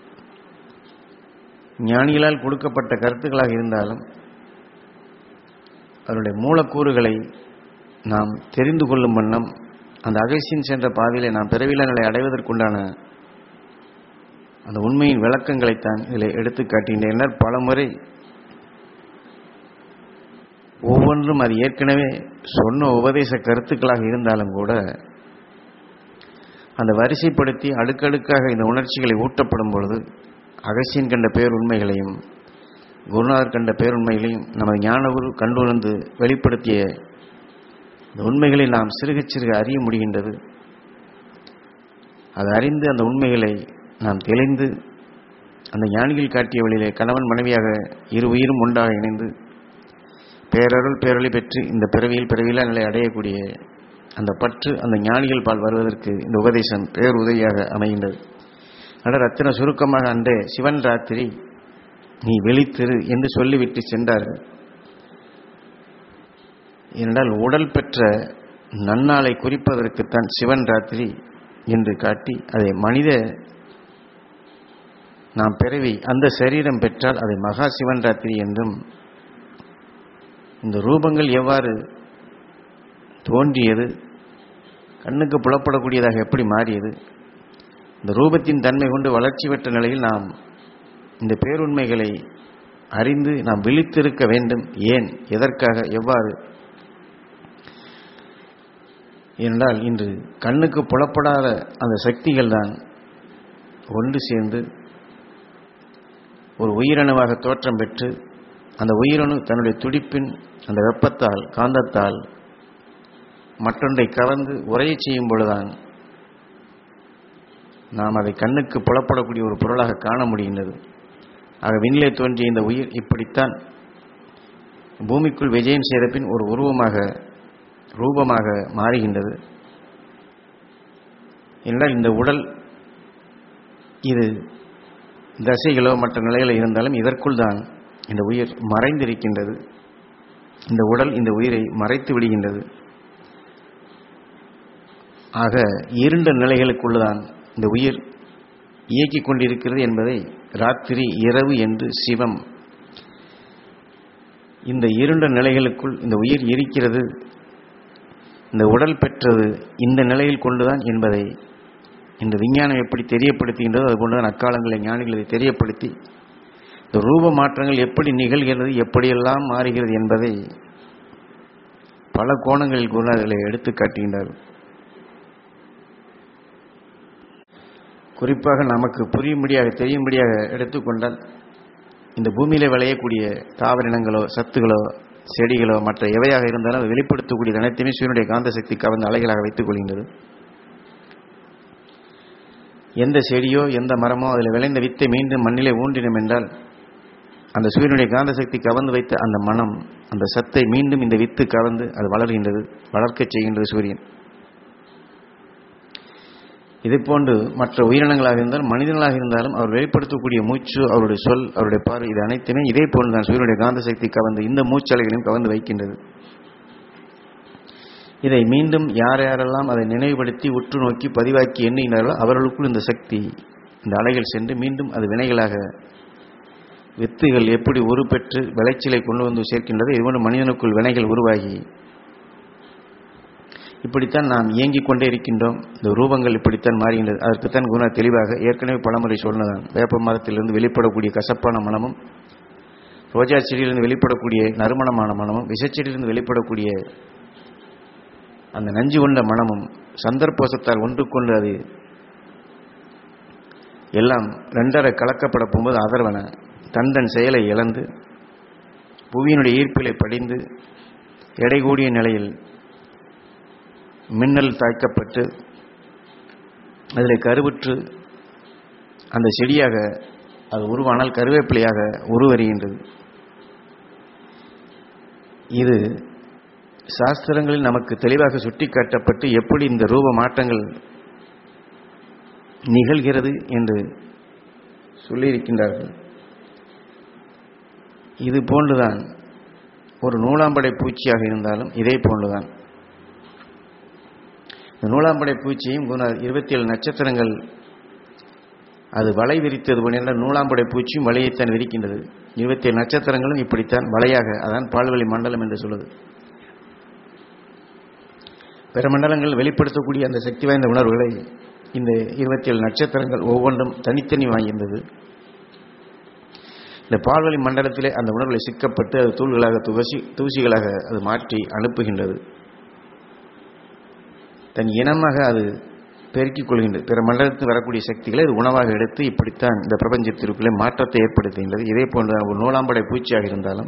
ஞானிகளால் கொடுக்கப்பட்ட கருத்துக்களாக இருந்தாலும் அவருடைய மூலக்கூறுகளை நாம் தெரிந்து கொள்ளும் வண்ணம் அந்த அகஸ்தியன் சென்ற பாதையிலே நாம் பிறவில நிலை அடைவதற்குண்டான அந்த உண்மையின் விளக்கங்களைத்தான் இதில் எடுத்து காட்டுகின்றனர். பல முறை ஒவ்வொன்றும் அது ஏற்கனவே சொன்ன உபதேச கருத்துக்களாக இருந்தாலும் கூட அந்த வரிசைப்படுத்தி அடுக்கடுக்காக இந்த உணர்ச்சிகளை ஊட்டப்படும் பொழுது அகஸ்தியன் கண்ட பேருண்மைகளையும் குருநாதர் கண்ட பேருண்மைகளையும் நமது ஞானகுரு கண்டுணர்ந்து வெளிப்படுத்திய இந்த உண்மைகளை நாம் சிறுக சிறுக அறிய முடிகின்றது. அது அறிந்து அந்த உண்மைகளை நாம் தெளிந்து அந்த ஞானிகள் காட்டிய வழியிலே கணவன் மனைவியாக இரு உயிரும் ஒன்றாக இணைந்து பேரருள் பேரொளி பெற்று இந்த பிறவியில நிலை அடையக்கூடிய அந்த பற்று அந்த ஞானிகள் பால் வருவதற்கு இந்த உபதேசம் பேருதவியாக அமைகின்றது. ரத்தின சுருக்கமாக அன்றே சிவன் ராத்திரி நீ வெளித்திரு என்று சொல்லிவிட்டு சென்றார்கள். என்றால் உடல் பெற்ற நன்னாளை குறிப்பதற்குத்தான் சிவன் ராத்திரி என்று காட்டி அதை மனித நாம் பிறவி அந்த சரீரம் பெற்றால் அதை மகா சிவன் ராத்திரி என்றும், இந்த ரூபங்கள் எவ்வாறு தோன்றியது, கண்ணுக்கு புலப்படக்கூடியதாக எப்படி மாறியது, இந்த ரூபத்தின் தன்மை கொண்டு வளர்ச்சி பெற்ற நிலையில் நாம் இந்த பேருண்மைகளை அறிந்து நாம் விழித்திருக்க வேண்டும். ஏன், எதற்காக, எவ்வாறு என்றால் இன்று கண்ணுக்கு புலப்படாத அந்த சக்திகள் தான் ஒன்று சேர்ந்து ஒரு உயிரணுவாக தோற்றம் பெற்று அந்த உயிரணு தன்னுடைய துடிப்பின் அந்த வெப்பத்தால் காந்தத்தால் மற்றொன்றை கவர்ந்து உரைய செய்யும் பொழுதுதான் நாம் அதை கண்ணுக்கு புலப்படக்கூடிய ஒரு பொருளாக காண முடிகின்றது. ஆக விண்ணிலே தோன்றிய இந்த உயிர் இப்படித்தான் பூமிக்குள் விஜயம் செய்த பின் ஒரு ரூபமாக மாறுகின்றது. என்றால் இந்த உடல் இது தசைகளோ மற்ற நிலைகளோ இருந்தாலும் இதற்குள் தான் இந்த உயிர் மறைந்திருக்கின்றது. இந்த உடல் இந்த உயிரை மறைத்து விடுகின்றது. ஆக இருண்ட நிலைகளுக்குள்ளுதான் இந்த உயிர் இயக்கிக் கொண்டிருக்கிறது என்பதை ராத்திரி இரவு என்று சிவம் இந்த இருண்ட நிலைகளுக்குள் இந்த உயிர் இருக்கிறது இந்த உடல் பெற்றது இந்த நிலையில் கொண்டுதான் என்பதை இந்த விஞ்ஞானம் எப்படி தெரியப்படுத்துகின்றதோ அதுபோன்றுதான் அக்காலங்களில் ஞானிகள் இதை தெரியப்படுத்தி இந்த ரூப மாற்றங்கள் எப்படி நிகழ்கிறது, எப்படியெல்லாம் மாறுகிறது என்பதை பல கோணங்களில் குருநாதர்களை எடுத்து காட்டுகின்றார்கள். குறிப்பாக நமக்கு புரியும்படியாக தெரியும்படியாக எடுத்துக்கொண்டால் இந்த பூமியில விளையக்கூடிய தாவரினங்களோ சத்துகளோ செடிகளோ மற்ற எவையாக இருந்தாலும் அதை வெளிப்படுத்தக்கூடிய அனைத்துமே சூரியனுடைய காந்த சக்தி கவர்ந்த அலைகளாக வைத்துக் கொள்கின்றது. எந்த செடியோ எந்த மரமோ அதில் விளைந்த வித்தை மீண்டும் மண்ணிலே ஊன்றினோம் என்றால் அந்த சூரியனுடைய காந்த சக்தி கவர்ந்து வைத்த அந்த மனம் அந்த சத்தை மீண்டும் இந்த வித்து கவர்ந்து அது வளர்கின்றது, வளர்க்கச் செய்கின்றது சூரியன். இதை போன்று மற்ற உயிரினங்களாக இருந்தாலும் மனிதர்களாக இருந்தாலும் அவர் வெளிப்படுத்தக்கூடிய மூச்சு, அவருடைய சொல், அவருடைய பார்வை, இது அனைத்துமே இதே போன்றுதான் சூரியனுடைய காந்த சக்தி கவர்ந்து இந்த மூச்சலைகளையும் கவர்ந்து வைக்கின்றது. இதை மீண்டும் யார் யாரெல்லாம் அதை நினைவுபடுத்தி உற்று நோக்கி பதிவாக்கி எண்ணுகிறார்களோ அவர்களுக்குள் இந்த சக்தி இந்த அலைகள் சென்று மீண்டும் அது வினைகளாக வித்துகள் எப்படி உருப்பெற்று விளைச்சலை கொண்டு வந்து சேர்க்கின்றது. இதுபோன்று மனிதனுக்குள் வினைகள் உருவாகி இப்படித்தான் நாம் இயங்கிக் கொண்டே இருக்கின்றோம். இந்த ரூபங்கள் இப்படித்தான் மாறுகின்றது. அதற்குத்தான் குண தெளிவாக ஏற்கனவே பலமுறை சொன்னதான். வேப்ப மரத்திலிருந்து வெளிப்படக்கூடிய கசப்பான மனமும், ரோஜா செடியிலிருந்து வெளிப்படக்கூடிய நறுமணமான மனமும், விஷச்செடியிலிருந்து வெளிப்படக்கூடிய அந்த நஞ்சு கொண்ட மனமும் சந்தர்ப்போசத்தால் ஒன்றுக்கொண்டு அது எல்லாம் ரெண்டரை கலக்கப்பட போகும்போது அதர்வன தன் செயலை இழந்து புவியினுடைய ஈர்ப்பிலை படிந்து எடை கூடிய நிலையில் மின்னல் தாக்கப்பட்டு அதில் கருவுற்று அந்த செடியாக அது உருவானால் கருவேப்பிலையாக உருவருகின்றது. இது சாஸ்திரங்களில் நமக்கு தெளிவாக சுட்டிக்காட்டப்பட்டு எப்படி இந்த ரூப மாற்றங்கள் நிகழ்கிறது என்று சொல்லியிருக்கின்றார்கள். இது போன்றுதான் ஒரு நூலாம்படை பூச்சியாக இருந்தாலும் இதே போன்றுதான். இந்த நூலாம்படை பூச்சியும் 27 நட்சத்திரங்கள் அது வலை விரித்தது போன்ற நூலாம்படை பூச்சியும் வலையைத்தான் விரிக்கின்றது. 27 நட்சத்திரங்களும் இப்படித்தான் வலையாக, அதான் பால்வழி மண்டலம் என்று சொல்லுது. பிற மண்டலங்கள் வெளிப்படுத்தக்கூடிய அந்த சக்தி வாய்ந்த உணர்வுகளை இந்த 27 நட்சத்திரங்கள் ஒவ்வொன்றும் தனித்தனி வாங்கியிருந்தது. இந்த பால்வழி மண்டலத்திலே அந்த உணர்வுகளை சிக்கப்பட்டு அது தூள்களாக தூசிகளாக அது மாற்றி அனுப்புகின்றது. தன் இனமாக அது பெருக்கிக் கொள்கின்றது. பிற மண்டலத்தில் வரக்கூடிய சக்திகளை அது உணவாக எடுத்து இப்படித்தான் இந்த பிரபஞ்சத்திற்குள்ளே மாற்றத்தை ஏற்படுத்துகின்றது. இதே போன்ற ஒரு நூலாம்படை பூச்சியாக இருந்தாலும்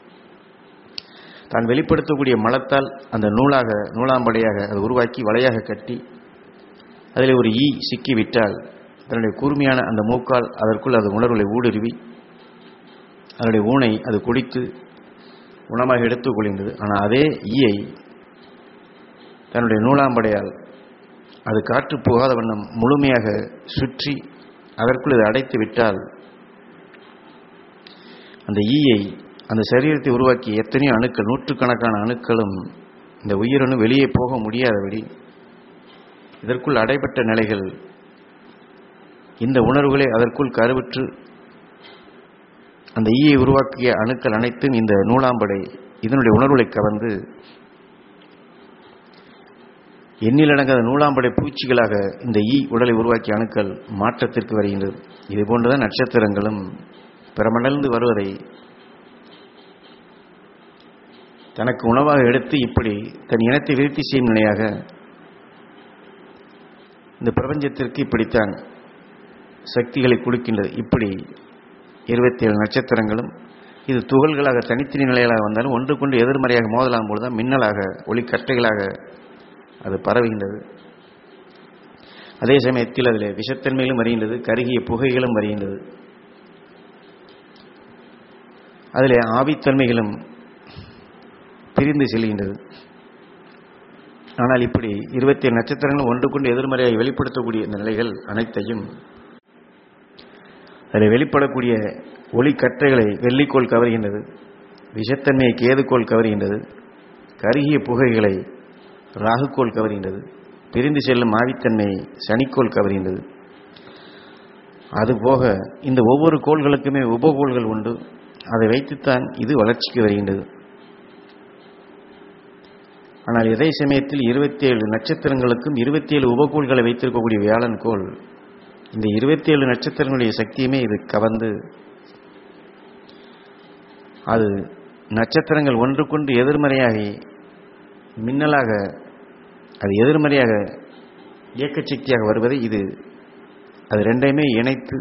தான் வெளிப்படுத்தக்கூடிய மலத்தால் அந்த நூலாம்படையாக அது உருவாக்கி வலையாக கட்டி அதில் ஒரு ஈ சிக்கிவிட்டால் தன்னுடைய கூர்மையான அந்த மூக்கால் அதற்குள் அது உணர்வுகளை ஊடுருவி அதனுடைய ஊனை அது குடித்து உணவாக எடுத்துக் கொள்கின்றது. ஆனால் அதே ஈயை தன்னுடைய நூலாம்படையால் அது காற்று போகாத வண்ணம் முழுமையாக சுற்றி அதற்குள் இது அடைத்து விட்டால் அந்த ஈயை அந்த சரீரத்தை உருவாக்கி எத்தனையோ அணுக்கள், நூற்றுக்கணக்கான அணுக்களும் இந்த உயிரணு வெளியே போக முடியாதபடி இதற்குள் அடைபட்ட நிலைகள், இந்த உணர்வுகளை அதற்குள் கருவுற்று அந்த ஈயை உருவாக்கிய அணுக்கள் அனைத்தும் இந்த நூலாம்படை இதனுடைய உணர்வுகளை கவர்ந்து எண்ணிலடங்காத நூலாம்படை பூச்சிகளாக இந்த ஈ உடலை உருவாக்கிய அணுக்கள் மாற்றத்திற்கு வருகின்றது. இது போன்றுதான் நட்சத்திரங்களும் பிறமண்டலிருந்து வருவதை தனக்கு உணவாக எடுத்து இப்படி தன் இனத்தை விருத்தி செய்யும் நிலையாக இந்த பிரபஞ்சத்திற்கு இப்படித்தான் சக்திகளை கொடுக்கின்றது. இப்படி 27 நட்சத்திரங்களும் இது துகள்களாக தனித்தனி நிலைகளாக வந்தாலும் ஒன்றுக்கொண்டு எதிர்மறையாக மோதலாம் போதுதான் மின்னலாக ஒளிக்கட்டைகளாக அது பரவுகின்றது. அதே சமயத்தில் அதில் விஷத்தன்மைகளும் வருகின்றது, கருகிய புகைகளும் வருகின்றது, அதில் ஆவித்தன்மைகளும் பிரிந்து செல்கின்றது. ஆனால் இப்படி 27 நட்சத்திரங்களும் ஒன்றுக்கொண்டு எதிர்மறையாக வெளிப்படுத்தக்கூடிய இந்த நிலைகள் அனைத்தையும் அதில் வெளிப்படக்கூடிய ஒளிக்கற்றைகளை வெள்ளிக்கோள் கவர்கின்றது, விஷத்தன்மையை கேதுக்கோள் கவர்கின்றது, கருகிய புகைகளை ராகுக்கோள் கவர்கின்றது, பிரிந்து செல்லும் ஆவித்தன்மையை சனிக்கோள் கவர்கின்றது. அதுபோக இந்த ஒவ்வொரு கோள்களுக்குமே உபகோள்கள் உண்டு. அதை வைத்துத்தான் இது வளர்ச்சிக்கு வருகின்றது. ஆனால் இதே சமயத்தில் 27 நட்சத்திரங்களுக்கும் 27 உபகோள்களை வைத்திருக்கக்கூடிய வியாழன் கோள் இந்த 27 நட்சத்திரங்களுடைய சக்தியுமே இது கவர்ந்து அது நட்சத்திரங்கள் ஒன்றுக்கொன்று எதிர்மறையாகி மின்னலாக அது எதிர்மறையாக இயக்க சக்தியாக வருவதை இது அது ரெண்டையுமே இணைத்து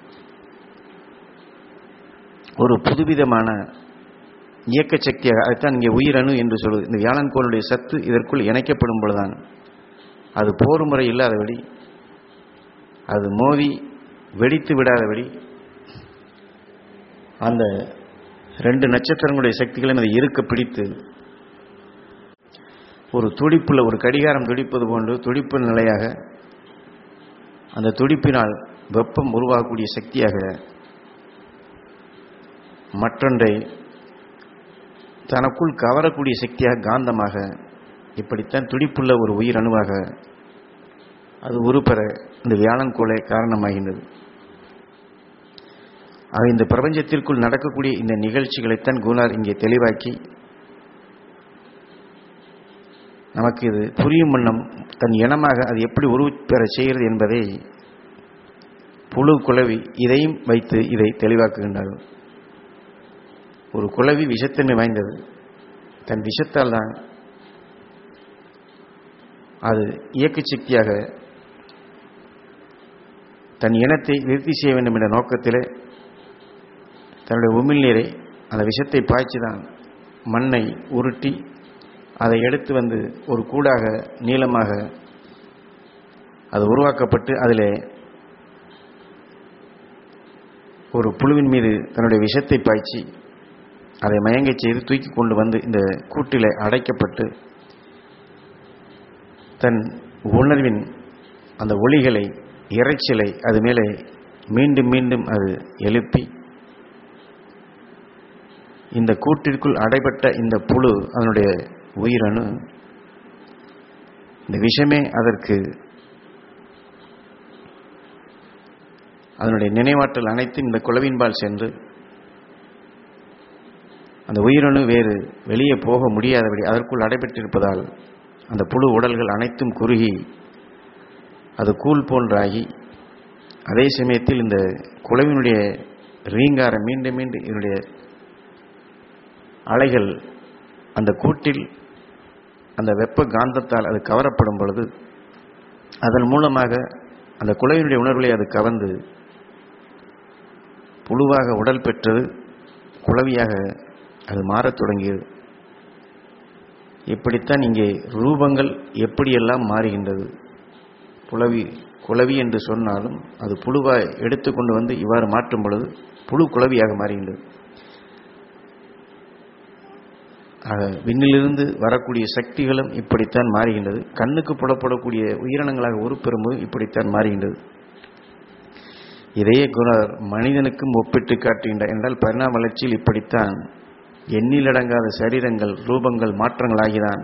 ஒரு புதுவிதமான இயக்க சக்தியாக அதுதான் இங்கே உயிரணு என்று சொல்வது. இந்த வியாழன் கோளுடைய சத்து இதற்குள் இணைக்கப்படும் பொழுதுதான் அது போர் முறை இல்லாதபடி அது மோதி வெடித்து விடாதபடி அந்த 2 நட்சத்திரங்களுடைய சக்திகளையும் அதை இருக்க பிடித்து ஒரு துடிப்புள்ள ஒரு கடிகாரம் துடிப்பது போன்று துடிப்பு நிலையாக அந்த துடிப்பினால் வெப்பம் உருவாகக்கூடிய சக்தியாக மற்றொன்றை தனக்குள் கவரக்கூடிய சக்தியாக காந்தமாக இப்படித்தான் துடிப்புள்ள ஒரு உயிரணுவாக அது உருப்பெற இந்த வியாழன் கோளை காரணமாகின்றது. ஆக இந்த பிரபஞ்சத்திற்குள் நடக்கக்கூடிய இந்த நிகழ்ச்சிகளைத்தான் குருநாதர் இங்கே தெளிவாக்கி நமக்கு இது புரியும் வண்ணம் தன் இனமாக அது எப்படி உருப்பெற செய்கிறது என்பதை புழு குளவி இதையும் வைத்து இதை தெளிவாக்குகின்றார்கள். ஒரு குளவி விஷத்தன்மை வாய்ந்தது. தன் விஷத்தால் தான் அது இயக்க சக்தியாக தன் இனத்தை நிறுத்தி செய்ய வேண்டும் என்ற நோக்கத்திலே தன்னுடைய உமிழ்நீரை அந்த விஷத்தை பாய்ச்சிதான் மண்ணை உருட்டி அதை எடுத்து வந்து ஒரு கூடாக நீளமாக அது உருவாக்கப்பட்டு அதிலே ஒரு புழுவின் மீது தன்னுடைய விஷத்தை பாய்ச்சி அதை மயங்கச் செய்து தூக்கி கொண்டு வந்து இந்த கூட்டிலே அடைக்கப்பட்டு தன் உணர்வின் அந்த ஒளிகளை இறைச்சலை அது மேலே மீண்டும் மீண்டும் அது எழுப்பி இந்த கூட்டிற்குள் அடைபட்ட இந்த புழு அதனுடைய உயிரணு இந்த விஷமே அதற்கு அதனுடைய நினைவாற்றல் அனைத்தும் இந்த குளவின்பால் சென்று அந்த உயிரணு வேறு வெளியே போக முடியாதபடி அதற்குள் அடைபட்டிருப்பதால் அந்த புழு உடல்கள் அனைத்தும் குறுகி அது கூழ் போன்றாகி அதே சமயத்தில் இந்த குளவினுடைய ரீங்காரம் மீண்டும் மீண்டும் இதனுடைய அலைகள் அந்த கூட்டில் அந்த வெப்ப காந்தத்தால் அது கவரப்படும் பொழுது அதன் மூலமாக அந்த குளவினுடைய உணர்வுகளை அது கவர்ந்து புழுவாக உடல் பெற்றது குளவியாக அது மாறத் தொடங்கியது. இப்படித்தான் இங்கே ரூபங்கள் எப்படியெல்லாம் மாறுகின்றது. குளவி என்று சொன்னாலும் அது புழுவாய் எடுத்துக்கொண்டு வந்து இவ்வாறு மாற்றும் பொழுது புழு குளவியாக மாறுகின்றது. விண்ணிலிருந்து வரக்கூடிய சக்திகளும் இப்படித்தான் மாறுகின்றது. கண்ணுக்கு புலப்படக்கூடிய உயிரினங்களாக உருப்பெறும்போது இப்படித்தான் மாறுகின்றது. இதையே குருநாதர் மனிதனுக்கும் ஒப்பிட்டு காட்டுகின்றார். என்றால் பரிணாம வளர்ச்சியில் இப்படித்தான் எண்ணிலடங்காத சரீரங்கள் ரூபங்கள் மாற்றங்கள் ஆகிதான்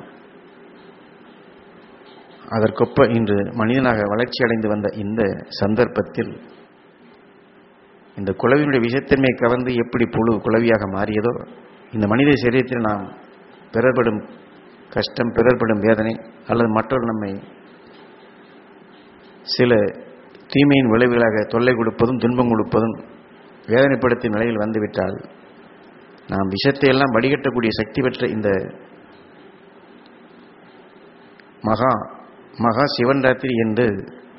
அதற்கொப்ப இன்று மனிதனாக வளர்ச்சி அடைந்து வந்த இந்த சந்தர்ப்பத்தில் இந்த குளவினுடைய விஷத்தன்மை கவர்ந்து எப்படி புழு குளவியாக மாறியதோ இந்த மனித சரீரத்தில் நாம் பிறர்படும் கஷ்டம் பிறர்படும் வேதனை அல்லது மற்றொரு நம்மை சில தீமையின் விளைவுகளாக தொல்லை கொடுப்பதும் துன்பம் கொடுப்பதும் வேதனைப்படுத்தும் நிலையில் வந்துவிட்டால் நாம் விஷத்தை எல்லாம் வடிகட்டக்கூடிய சக்தி பெற்ற இந்த மகா சிவன் ராத்திரி என்று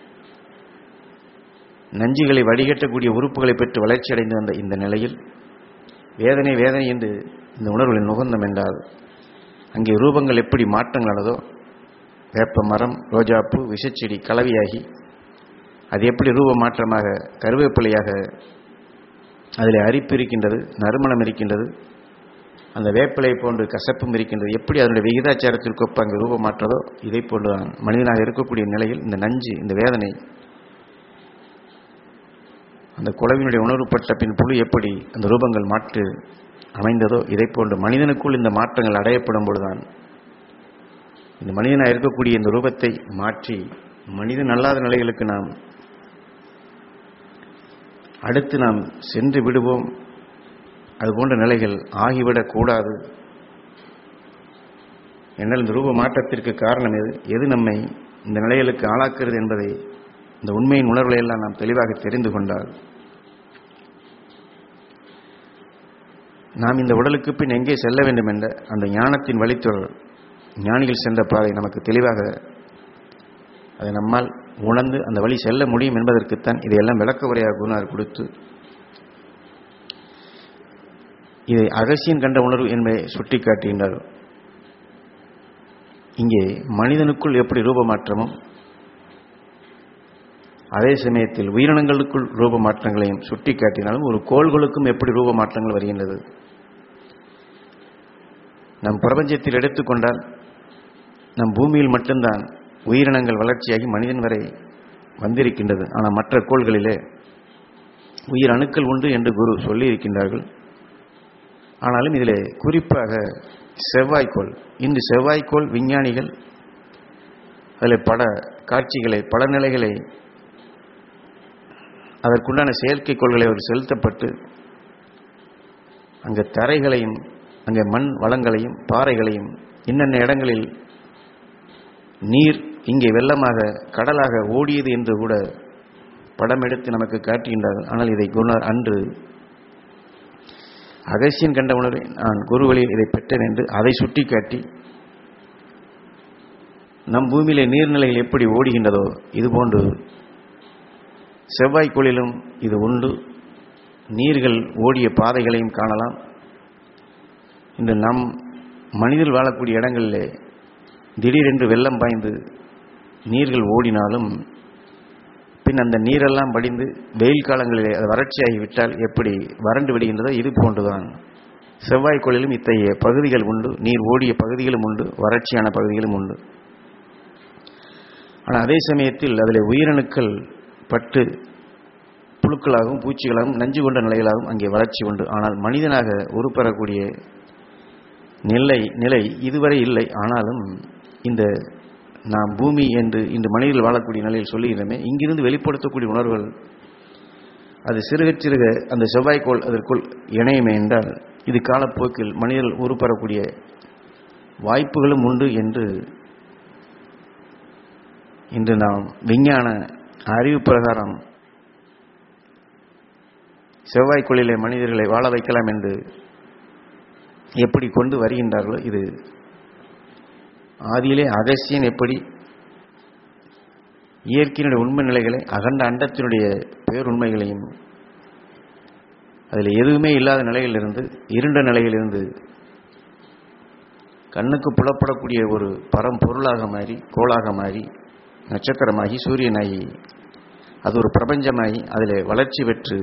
நஞ்சுகளை வடிகட்டக்கூடிய உறுப்புகளை பெற்று வளர்ச்சி அடைந்து வந்த இந்த நிலையில் வேதனை என்று இந்த உணர்வுகளின் நுகர்ந்தம் என்றால் அங்கே ரூபங்கள் எப்படி மாற்றங்களானதோ வேப்ப மரம் ரோஜாப்பூ விஷச்செடி கலவையாகி அது எப்படி ரூப மாற்றமாக கருவேப்பிலையாக அதில் அரிப்பு இருக்கின்றது, நறுமணம் இருக்கின்றது, அந்த வேப்பிலை போன்று கசப்பும் இருக்கின்றது. எப்படி அதனுடைய விகிதாச்சாரத்திற்கு ஒப்ப அங்கு ரூபம் மாற்றதோ இதை போன்றுதான் மனிதனாக இருக்கக்கூடிய நிலையில் இந்த நஞ்சு இந்த வேதனை அந்த குளவினுடைய உணர்வுப்பட்ட பின் புழு எப்படி அந்த ரூபங்கள் மாற்று அமைந்ததோ இதை போன்று மனிதனுக்குள் இந்த மாற்றங்கள் அடையப்படும் பொழுதுதான் இந்த மனிதனாக இருக்கக்கூடிய இந்த ரூபத்தை மாற்றி மனிதன் அல்லாத நிலைகளுக்கு நாம் அடுத்து நாம் சென்று விடுவோம். அதுபோன்ற நிலைகள் ஆகிவிடக் கூடாது. என்னால் இந்த ரூப மாற்றத்திற்கு காரணம் எது நம்மை இந்த நிலைகளுக்கு ஆளாக்குகிறது என்பதை இந்த உண்மையின் உணர்வுகளை எல்லாம் நாம் தெளிவாக தெரிந்து கொண்டால் நாம் இந்த உடலுக்கு பின் எங்கே செல்ல வேண்டும் என்ற அந்த ஞானத்தின் வழித்தொடர் ஞானிகள் சென்ற பாதை நமக்கு தெளிவாக அதை நம்மால் உணர்ந்து அந்த வழி செல்ல முடியும் என்பதற்குத்தான் இதையெல்லாம் விளக்க உரையாக குருநாதர் கொடுத்து இதை அகசியன் கண்ட உணர்வு என்பதை சுட்டி காட்டுகின்றார். இங்கே மனிதனுக்குள் எப்படி ரூபமாற்றமும் அதே சமயத்தில் உயிரினங்களுக்குள் ரூப மாற்றங்களையும் சுட்டி காட்டினாலும் ஒரு கோள்களுக்கும் எப்படி ரூப மாற்றங்கள் வருகின்றது. நம் பிரபஞ்சத்தில் எடுத்துக்கொண்டால் நம் பூமியில் மட்டும்தான் உயிரினங்கள் வளர்ச்சியாகி மனிதன் வரை வந்திருக்கின்றது. ஆனால் மற்ற கோள்களிலே உயிர் அணுக்கள் உண்டு என்று குரு சொல்லி இருக்கின்றார்கள். ஆனாலும் இதிலே குறிப்பாக செவ்வாய்க்கோள், இன்று செவ்வாய்க்கோள் விஞ்ஞானிகள் அதில் பல காட்சிகளை பல நிலைகளை அதற்குண்டான செயற்கைக்கோள்களை அவர் செலுத்தப்பட்டு அங்கே தரைகளையும் அங்கே மண் வளங்களையும் பாறைகளையும் இன்னென்ன இடங்களில் நீர் இங்கே வெள்ளமாக கடலாக ஓடியது என்று கூட படம் எடுத்து நமக்கு காட்டுகின்றார்கள். ஆனால் இதை குருநாதர் அன்று அகசியன் கண்ட உணர்வை நான் குருவழியில் இதை பெற்றேன் என்று அதை சுட்டி காட்டி நம் பூமியிலே நீர்நிலைகள் எப்படி ஓடுகின்றதோ இதுபோன்று செவ்வாய்க்கோளிலும் இது உண்டு. நீர்கள் ஓடிய பாதைகளையும் காணலாம். இன்று நம் மனிதர் வாழக்கூடிய இடங்களிலே திடீரென்று வெள்ளம் பாய்ந்து நீர்கள் ஓடினாலும் பின் அந்த நீரெல்லாம் வடிந்து வெயில் காலங்களிலே அது வறட்சியாகிவிட்டால் எப்படி வறண்டு விடுகின்றதோ இது போன்றுதான் செவ்வாய்க்கோளிலும் இத்தகைய பகுதிகள் உண்டு. நீர் ஓடிய பகுதிகளும் உண்டு, வறட்சியான பகுதிகளும் உண்டு. ஆனால் அதே சமயத்தில் அதில் உயிரணுக்கள் பட்டு புழுக்களாகவும் பூச்சிகளாகவும் நஞ்சு கொண்ட நிலைகளாகவும் அங்கே வளர்ச்சி உண்டு. ஆனால் மனிதனாக உருப்பெறக்கூடிய நிலை இதுவரை இல்லை. ஆனாலும் இந்த நாம் பூமி என்று இன்று மனிதர்கள் வாழக்கூடிய நிலையில் சொல்லுகிறோமே, இங்கிருந்து வெளிப்படுத்தக்கூடிய உணர்வுகள் அது சிறுக சிறுக அந்த செவ்வாய்க்கோள் அதற்குள் இணையுமே என்றால் இது காலப்போக்கில் மனிதர்கள் உருப்பெறக்கூடிய வாய்ப்புகளும் உண்டு என்று இன்று நாம் விஞ்ஞான அறிவு பிரகாரம் செவ்வாய்க்கோளிலே மனிதர்களை வாழ வைக்கலாம் என்று எப்படி கொண்டு வருகின்றார்களோ இது ஆதியிலே அகசியன் எப்படி இயற்கையினுடைய உண்மை நிலைகளை அகண்ட அண்டத்தினுடைய பேருண்மைகளையும் அதில் எதுவுமே இல்லாத நிலையிலிருந்து இருண்ட நிலையிலிருந்து கண்ணுக்கு புலப்படக்கூடிய ஒரு பரம்பொருளாக மாறி கோளாக மாறி நட்சத்திரமாகி சூரியனாகி அது ஒரு பிரபஞ்சமாகி அதில் வளர்ச்சி பெற்று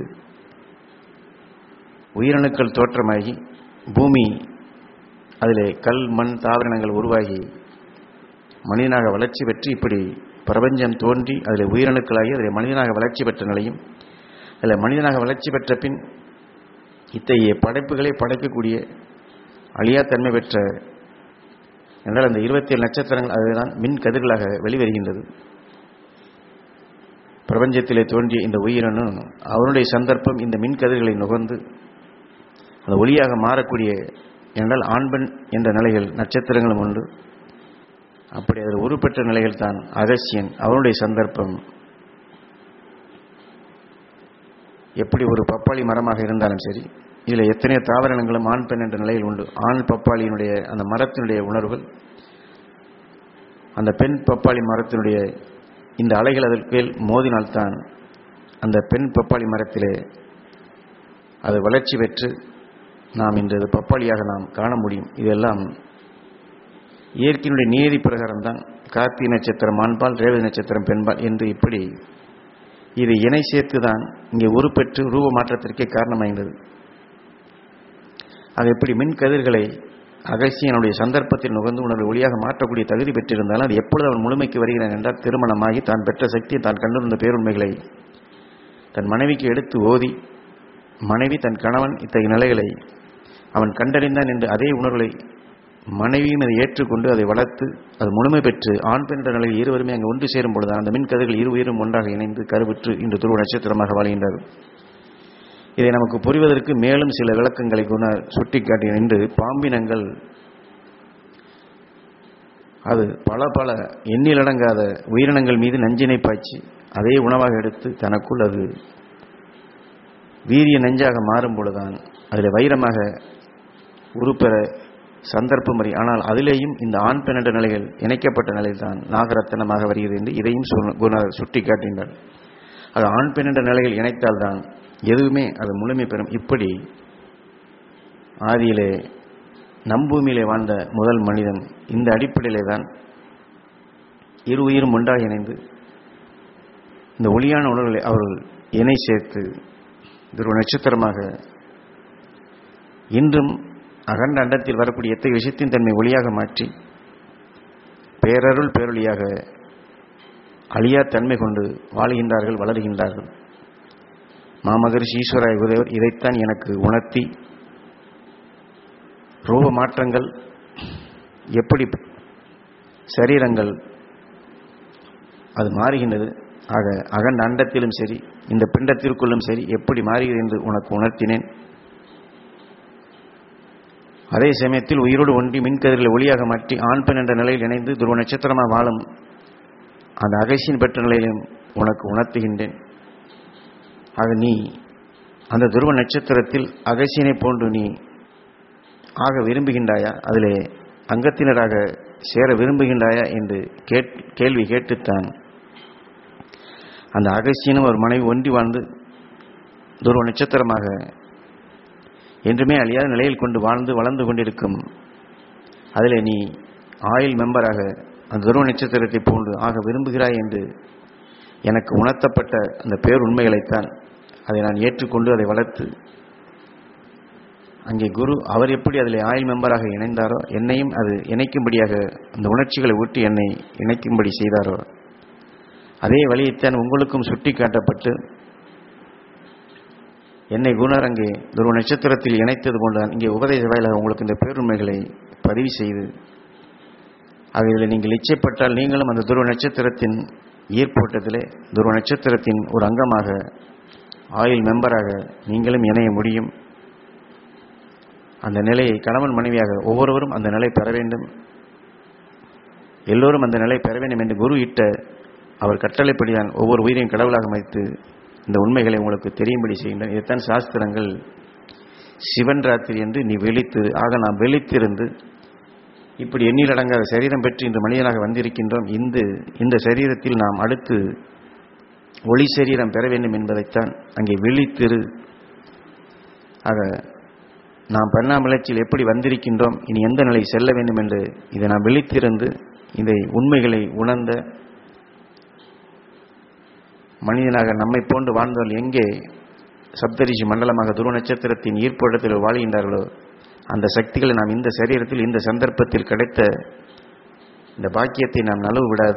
உயிரணுக்கள் தோற்றமாகி பூமி அதில் கல் மண் தாவரங்கள் உருவாகி மனிதனாக வளர்ச்சி பெற்று இப்படி பிரபஞ்சம் தோன்றி அதில் உயிரணுக்களாகி அதில் மனிதனாக வளர்ச்சி பெற்ற நிலையும் அதில் மனிதனாக வளர்ச்சி பெற்ற பின் இத்தகைய படைப்புகளை படைக்கக்கூடிய அழியாத்தன்மை பெற்ற என்றால் அந்த 27 நட்சத்திரங்கள் அதுதான் மின் கதிர்களாக வெளிவருகின்றது. பிரபஞ்சத்திலே தோன்றிய இந்த உயிரணு அவனுடைய சந்தர்ப்பம் இந்த மின் கதிர்களை நுகர்ந்து அந்த ஒளியாக மாறக்கூடிய என்றால் ஆண்பெண் என்ற நிலைகள் நட்சத்திரங்களும் உண்டு. அப்படி அதில் உருப்பெற்ற நிலைகள் தான் அகசியன். அவனுடைய சந்தர்ப்பம் எப்படி ஒரு பப்பாளி மரமாக இருந்தாலும் சரி, இதில் எத்தனையோ தாவரங்களும் ஆண் பெண் என்ற நிலையில் உண்டு. ஆண் பப்பாளியினுடைய அந்த மரத்தினுடைய உணர்வுகள் அந்த பெண் பப்பாளி மரத்தினுடைய இந்த அலைகள் அதற்கு மோதினால்தான் அந்த பெண் பப்பாளி மரத்திலே அது வளர்ச்சி பெற்று நாம் இன்று பப்பாளியாக நாம் காண முடியும். இதெல்லாம் இயற்கையினுடைய நியதி பிரகாரம்தான். கார்த்திகை நட்சத்திரம் ஆண்பால், ரேவதி நட்சத்திரம் பெண்பால் என்று இப்படி இது இணை சேர்த்துதான் இங்கே உருப்பெற்று ரூப மாற்றத்திற்கே காரணமாகின்றது. அது எப்படி மின் கதிர்களை அகசியனுடைய சந்தர்ப்பத்தில் நுகர்ந்து உணர்வு ஒளியாக மாற்றக்கூடிய தகுதி பெற்றிருந்தாலும் அது எப்பொழுது அவன் முழுமைக்கு வருகிறான் என்றால் திருமணமாகி தான் பெற்ற சக்தியை தான் கண்டிருந்த பேருண்மைகளை தன் மனைவிக்கு எடுத்து ஓதி மனைவி தன் கணவன் இத்தகைய நிலைகளை அவன் கண்டறிந்தான் என்று அதே உணர்வுகளை மனைவியும் அதை ஏற்றுக்கொண்டு அதை வளர்த்து அது முழுமை பெற்று ஆண் பெண் என்ற நிலையில் இருவருமே அங்கு ஒன்று சேரும் பொழுது அந்த மின் கதிர்கள் இரு உயிரும் ஒன்றாக இணைந்து கருவுற்று இன்று துருவ நட்சத்திரமாக வாழ்கின்றார்கள். இதை நமக்கு புரிவதற்கு மேலும் சில விளக்கங்களை சுட்டிக்காட்டி நின்று பாம்பினங்கள் அது பல பல எண்ணிலடங்காத உயிரினங்கள் மீது நஞ்சினை பாய்ச்சி அதே உணவாக எடுத்து தனக்குள் அது வீரிய நஞ்சாக மாறும் பொழுதுதான் அதில் வைரமாக உருப்பெற சந்தர்ப்பம் வரை. ஆனால் அதிலேயும் இந்த ஆண் பெண் என்ற நிலைகள் இணைக்கப்பட்ட நிலையில்தான் நாகரத்தனமாக வருகிறது என்று இதையும் குருநாதர் சுட்டி காட்டுகின்றார். அது ஆண் பெண் என்ற நிலையில் இணைத்தால்தான் எதுவுமே அது முழுமை பெறும். இப்படி ஆதியிலே நம்பூமியிலே வாழ்ந்த முதல் மனிதன் இந்த அடிப்படையிலே தான் இரு உயிரும் ஒன்றாக இணைந்து இந்த ஒளியான உணர்வுகளை அவர்கள் இணை சேர்த்து ஒரு நட்சத்திரமாக இன்றும் அகண்ட அண்டத்தில் வரக்கூடிய எத்தகைய விஷயத்தின் தன்மை ஒளியாக மாற்றி பேரருள் பேரொளியாக அழியா தன்மை கொண்டு வாழ்கின்றார்கள், வளர்கின்றார்கள். மாமகரிஷி ஈஸ்வராய குருதேவர் இதைத்தான் எனக்கு உணர்த்தி ரூப மாற்றங்கள் எப்படி சரீரங்கள் அது மாறுகின்றது, ஆக அகண்ட அண்டத்திலும் சரி இந்த பிண்டத்திற்குள்ளும் சரி எப்படி மாறுகிறது என்று உனக்கு உணர்த்தினேன். அதே சமயத்தில் உயிரோடு ஒன்றி மின்கதிர்களை ஒளியாக மாற்றி ஆண் பெண் என்ற நிலையில் இணைந்து துருவ நட்சத்திரமாக வாழும் அந்த அகசியின் பெற்ற நிலையிலும் உனக்கு உணர்த்துகின்றேன். ஆக நீ அந்த துருவ நட்சத்திரத்தில் அகசியனை போன்று நீ ஆக விரும்புகின்றாயா, அதிலே அங்கத்தினராக சேர விரும்புகின்றாயா என்று கேள்வி கேட்டுத்தான் அந்த அகசியனும் ஒரு மனைவி ஒன்றி வாழ்ந்து துருவ நட்சத்திரமாக என்றுமே அழியாத நிலையில் கொண்டு வாழ்ந்து வளர்ந்து கொண்டிருக்கும். அதிலே நீ ஆயில் மெம்பராக அந்த துருவ நட்சத்திரத்தை போன்று ஆக விரும்புகிறாய் என்று எனக்கு உணர்த்தப்பட்ட அந்த பேருண்மைகளைத்தான் அதை நான் ஏற்றுக்கொண்டு அதை வளர்த்து அங்கே குரு அவர் எப்படி அதில் ஆயில் மெம்பராக இணைந்தாரோ என்னையும் அது இணைக்கும்படியாக அந்த உணர்ச்சிகளை ஊட்டி என்னை இணைக்கும்படி செய்தாரோ அதே வழியைத்தான் உங்களுக்கும் சுட்டி காட்டப்பட்டு என்னை குணர் அங்கே துருவ நட்சத்திரத்தில் இணைத்தது போன்றுதான் இங்கே உபதேச வாயிலாக உங்களுக்கு இந்த பேருண்மைகளை பதிவு செய்து ஆக இதில் நீங்கள் இச்சைப்பட்டால் நீங்களும் அந்த துருவ நட்சத்திரத்தின் ஈர்ப்போட்டத்திலே துருவ நட்சத்திரத்தின் ஒரு அங்கமாக ஆயில் மெம்பராக நீங்களும் இணைய முடியும். அந்த நிலையை கணவன் மனைவியாக ஒவ்வொருவரும் அந்த நிலை பெற வேண்டும், எல்லோரும் அந்த நிலை பெற வேண்டும் என்று குரு இட்ட அவர் கட்டளைப்படிதான் ஒவ்வொரு உயிரையும் கடவுளாக மதித்து இந்த உண்மைகளை உங்களுக்கு தெரியும்படி செய்கின்றன. இதைத்தான் சாஸ்திரங்கள் சிவன் ராத்திரி என்று நீ விழித்து ஆக நாம் விழித்திருந்து இப்படி எண்ணிலடங்காத சரீரம் பெற்று இன்று மனிதனாக வந்திருக்கின்றோம். இந்த சரீரத்தில் நாம் அடுத்து ஒளி சரீரம் பெற வேண்டும் என்பதைத்தான் அங்கே விழித்திரு. ஆக நாம் பரிணாமலர்ச்சியில் எப்படி வந்திருக்கின்றோம், இனி எந்த நிலை செல்ல வேண்டும் என்று இதை நாம் விழித்திருந்து இதை உண்மைகளை உணர்ந்த மனிதனாக நம்மை போன்று வாழ்ந்தவர்கள் எங்கே சப்தரிஷி மண்டலமாக துருவ நட்சத்திரத்தின் ஈர்ப்போட்டத்தில் வாழ்கின்றார்களோ அந்த சக்திகளை நாம் இந்த சரீரத்தில் இந்த சந்தர்ப்பத்தில் கிடைத்த இந்த பாக்கியத்தை நாம் நழுவு விடாது.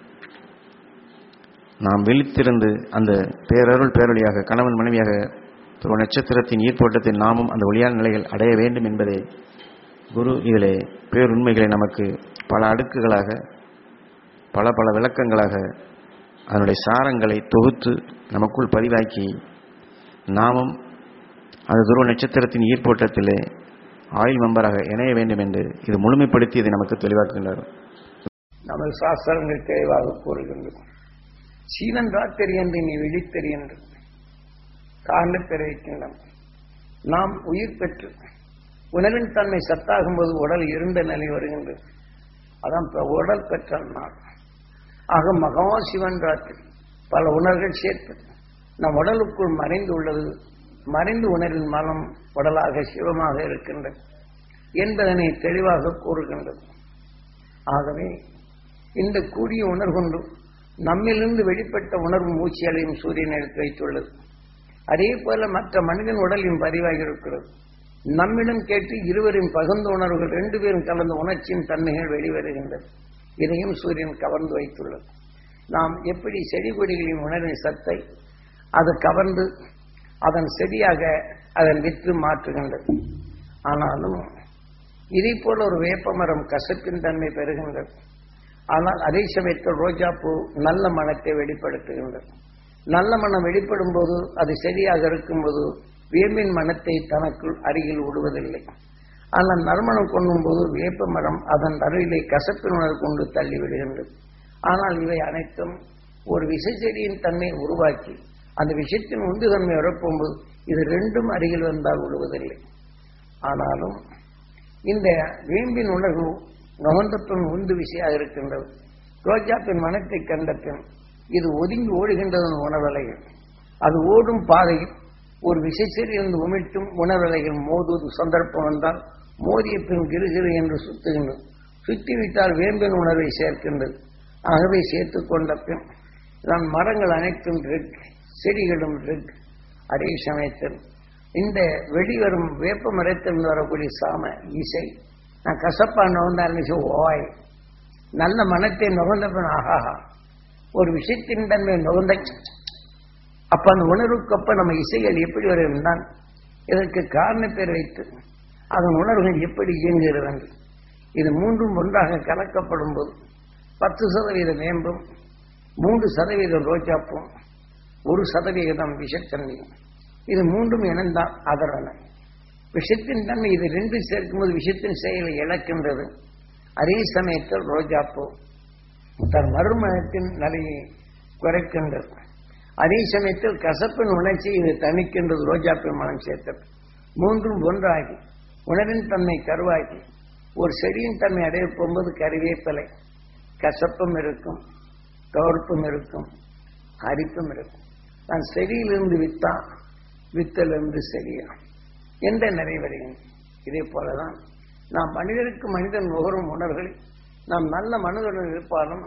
நாம் விழித்திருந்து அந்த பேரருள் பேரொழியாக கணவன் மனைவியாக துருவ நட்சத்திரத்தின் ஈர்ப்போட்டத்தில் நாமும் அந்த ஒளியான நிலைகள் அடைய வேண்டும் என்பதை குரு இதிலே பேருண்மைகளை நமக்கு பல அடுக்குகளாக பல பல விளக்கங்களாக அதனுடைய சாரங்களை தொகுத்து நமக்குள் பதிவாக்கி நாமும் அந்த துருவ நட்சத்திரத்தின் ஈர்ப்போட்டத்திலே ஆயுள் மெம்பராக இணைய வேண்டும் என்று இது முழுமைப்படுத்தி இதை நமக்கு தெளிவாக்குகின்றார். நமது சாஸ்திரங்கள் தெளிவாக கூறுகின்றது. சீவன் ராத்திரி என்று நீ விழித்தறி என்று காரண தெரிவிக்கின்றன. நாம் உயிர் பெற்று உணர்வின் தன்மை சத்தாகும் போது உடல் இருண்ட நிலை வருகின்றது. அதான் உடல் பெற்ற நாள் ஆக மகா சிவன் ராத்திரி பல உணர்வுகள் சேர்த்து நம் உடலுக்குள் மறைந்து உள்ளது. மறைந்து உணர்வின் மனம் உடலாக சிவமாக இருக்கின்றது என்பதனை தெளிவாக கூறுகின்றது. ஆகவே இந்த கூடிய உணர்வுண்டு நம்மிலிருந்து வெளிப்பட்ட உணர்வு மூச்சியலையும் சூரியன் எடுத்து வைத்துள்ளது. அதே போல மற்ற மனிதன் உடலின் பதிவாகி இருக்கிறது. நம்மிடம் கேட்டு இருவரின் பகுந்த உணர்வுகள் ரெண்டு பேரும் கலந்த உணர்ச்சியின் தன்மைகள் வெளிவருகின்றது. இதையும் சூரியன் கவர்ந்து வைத்துள்ளது. நாம் எப்படி செடி கொடிகளின் உணர்வின் சத்தை அது கவர்ந்து அதன் செடியாக அதன் வித்து மாற்றுகின்றது. ஆனாலும் இதை போல ஒரு வேப்பமரம் கசப்பின் தன்மை பெறுகின்றது. ஆனால் அதே சமயத்தில் ரோஜாப்பூ நல்ல மனத்தை வெளிப்படுத்துகின்றது. நல்ல மனம் வெளிப்படும் போது அது செடியாக இருக்கும்போது வேம்பின் மனத்தை தனக்குள் அருகில் விடுவதில்லை. ஆனால் நறுமணம் கொள்ளும் போது வேப்ப மரம் அதன் அருகிலே கசப்பின் உணர்வு கொண்டு தள்ளிவிடுகின்றது. ஆனால் இவை அனைத்தும் ஒரு விஷச்செடியின் தன்மை உருவாக்கி அந்த விஷத்தின் உந்துதன்மை உறப்பும்போது இது ரெண்டும் அருகில் வந்தால் விடுவதில்லை. ஆனாலும் இந்த வேம்பின் உணர்வு நுகர்ந்தப்பின் உந்து விசையாக இருக்கின்றது. ரோஜாப்பின் மனத்தை கண்ட பின் இது ஒதுங்கி ஓடுகின்றது உணர்வலைகள். அது ஓடும் பாதையில் ஒரு விஷச்செடியிலிருந்து உமிழ்த்தும் உணர்வலைகள் மோதுவது சந்தர்ப்பம் வந்தால் மோதிய பின் கிருகிரு என்று சுத்துகின்றது. சுத்திவிட்டால் வேம்பின் உணர்வை சேர்க்கின்றது. ஆகவே சேர்த்துக் கொண்ட பின் நான் மரங்கள் அனைத்தும் இருக்கு, செடிகளும் இருக்கு. அதே சமயத்தில் இந்த வெளிவரும் வேப்ப மரத்திலிருந்து வரக்கூடிய சாம இசை நான் கசப்பா நுகர்ந்தாலும் ஓய் நல்ல மனத்தை நுகர்ந்த பின் ஆஹாஹா ஒரு விஷயத்தின் தன்மை நுகர்ந்த அப்ப அந்த உணர்வுக்கப்ப நம்ம இசைகள் எப்படி வருகின்றான் இதற்கு காரண பேர் வைத்து அதன் உணர்வுகள் எப்படி இயங்குகிறது என்று இது மூன்றும் ஒன்றாக கலக்கப்படும் போது 10% வேம்பும் 3% ரோஜாப்பும் 1% விஷத்தன்மையும் இது மூன்றும் இணைந்தால் அதரான விஷத்தின் தன்மை இது ரெண்டு சேர்க்கும்போது விஷத்தின் செயலை இழக்கின்றது. அதே சமயத்தில் ரோஜாப்பூ தன் மறுமணத்தின் நிலையை குறைக்கின்றது. அதே சமயத்தில் கசப்பின் உணர்ச்சி இது தணிக்கின்றது. ரோஜாப்பின் மனம் சேர்த்தது மூன்றும் ஒன்றாகி உணவின் தன்மை கருவாக்கி ஒரு செடியின் தன்மை அடைய போகும்போது கருவேப்பிலை கசப்பும் இருக்கும், கவர்ப்பும் இருக்கும், அரிப்பும் இருக்கும். நான் செடியிலிருந்து வித்தா வித்திலிருந்து செடியா என்ற நிறைவடையும். இதே போலதான் நாம் மனிதருக்கு மனிதன் நுகரும் உணர்வுகள் நாம் நல்ல மனிதர்கள் இருப்பாலும்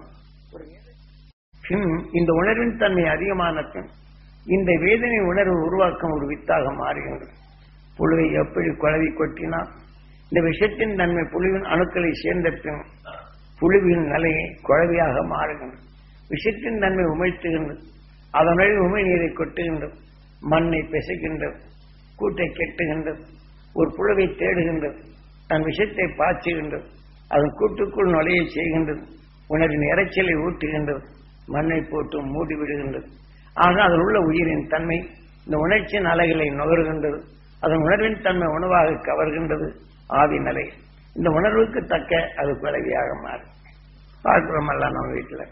இந்த உணர்வின் தன்மை அதிகமான பின் இந்த வேதனை உணர்வு உருவாக்கம் ஒரு வித்தாக மாறுகின்றது. புழுவை எப்படி குழவி கொட்டினால் இந்த விஷத்தின் தன்மை புழுவின் அணுக்களை சேர்ந்த பின் புழுவின் நிலையை குழவியாக மாறுகின்றது. விஷத்தின் தன்மை உமிழ்த்துகின்றது. அதனுடைய உமை நீரை கொட்டுகின்றது, மண்ணை பிசைக்கின்றது, கூட்டை கெட்டுகின்றது, ஒரு புழுவை தேடுகின்றது, தன் விஷத்தை பாய்ச்சுகின்றது, அதன் கூட்டுக்குள் நுழைய செய்கின்றது, உணவின் இறைச்சலை ஊட்டுகின்றது, மண்ணை போட்டு மூடிவிடுகின்றது. ஆக அதில் உள்ள உயிரின் தன்மை இந்த உணர்ச்சியின் அலைகளை நுகர்கின்றது. அதன் உணர்வின் தன்மை உணவாக கவர்கின்றது. ஆதி நிலை இந்த உணர்வுக்கு தக்க அது குழவியாக மாறும். பார்க்கிறோம் அல்ல நம்ம வீட்டில்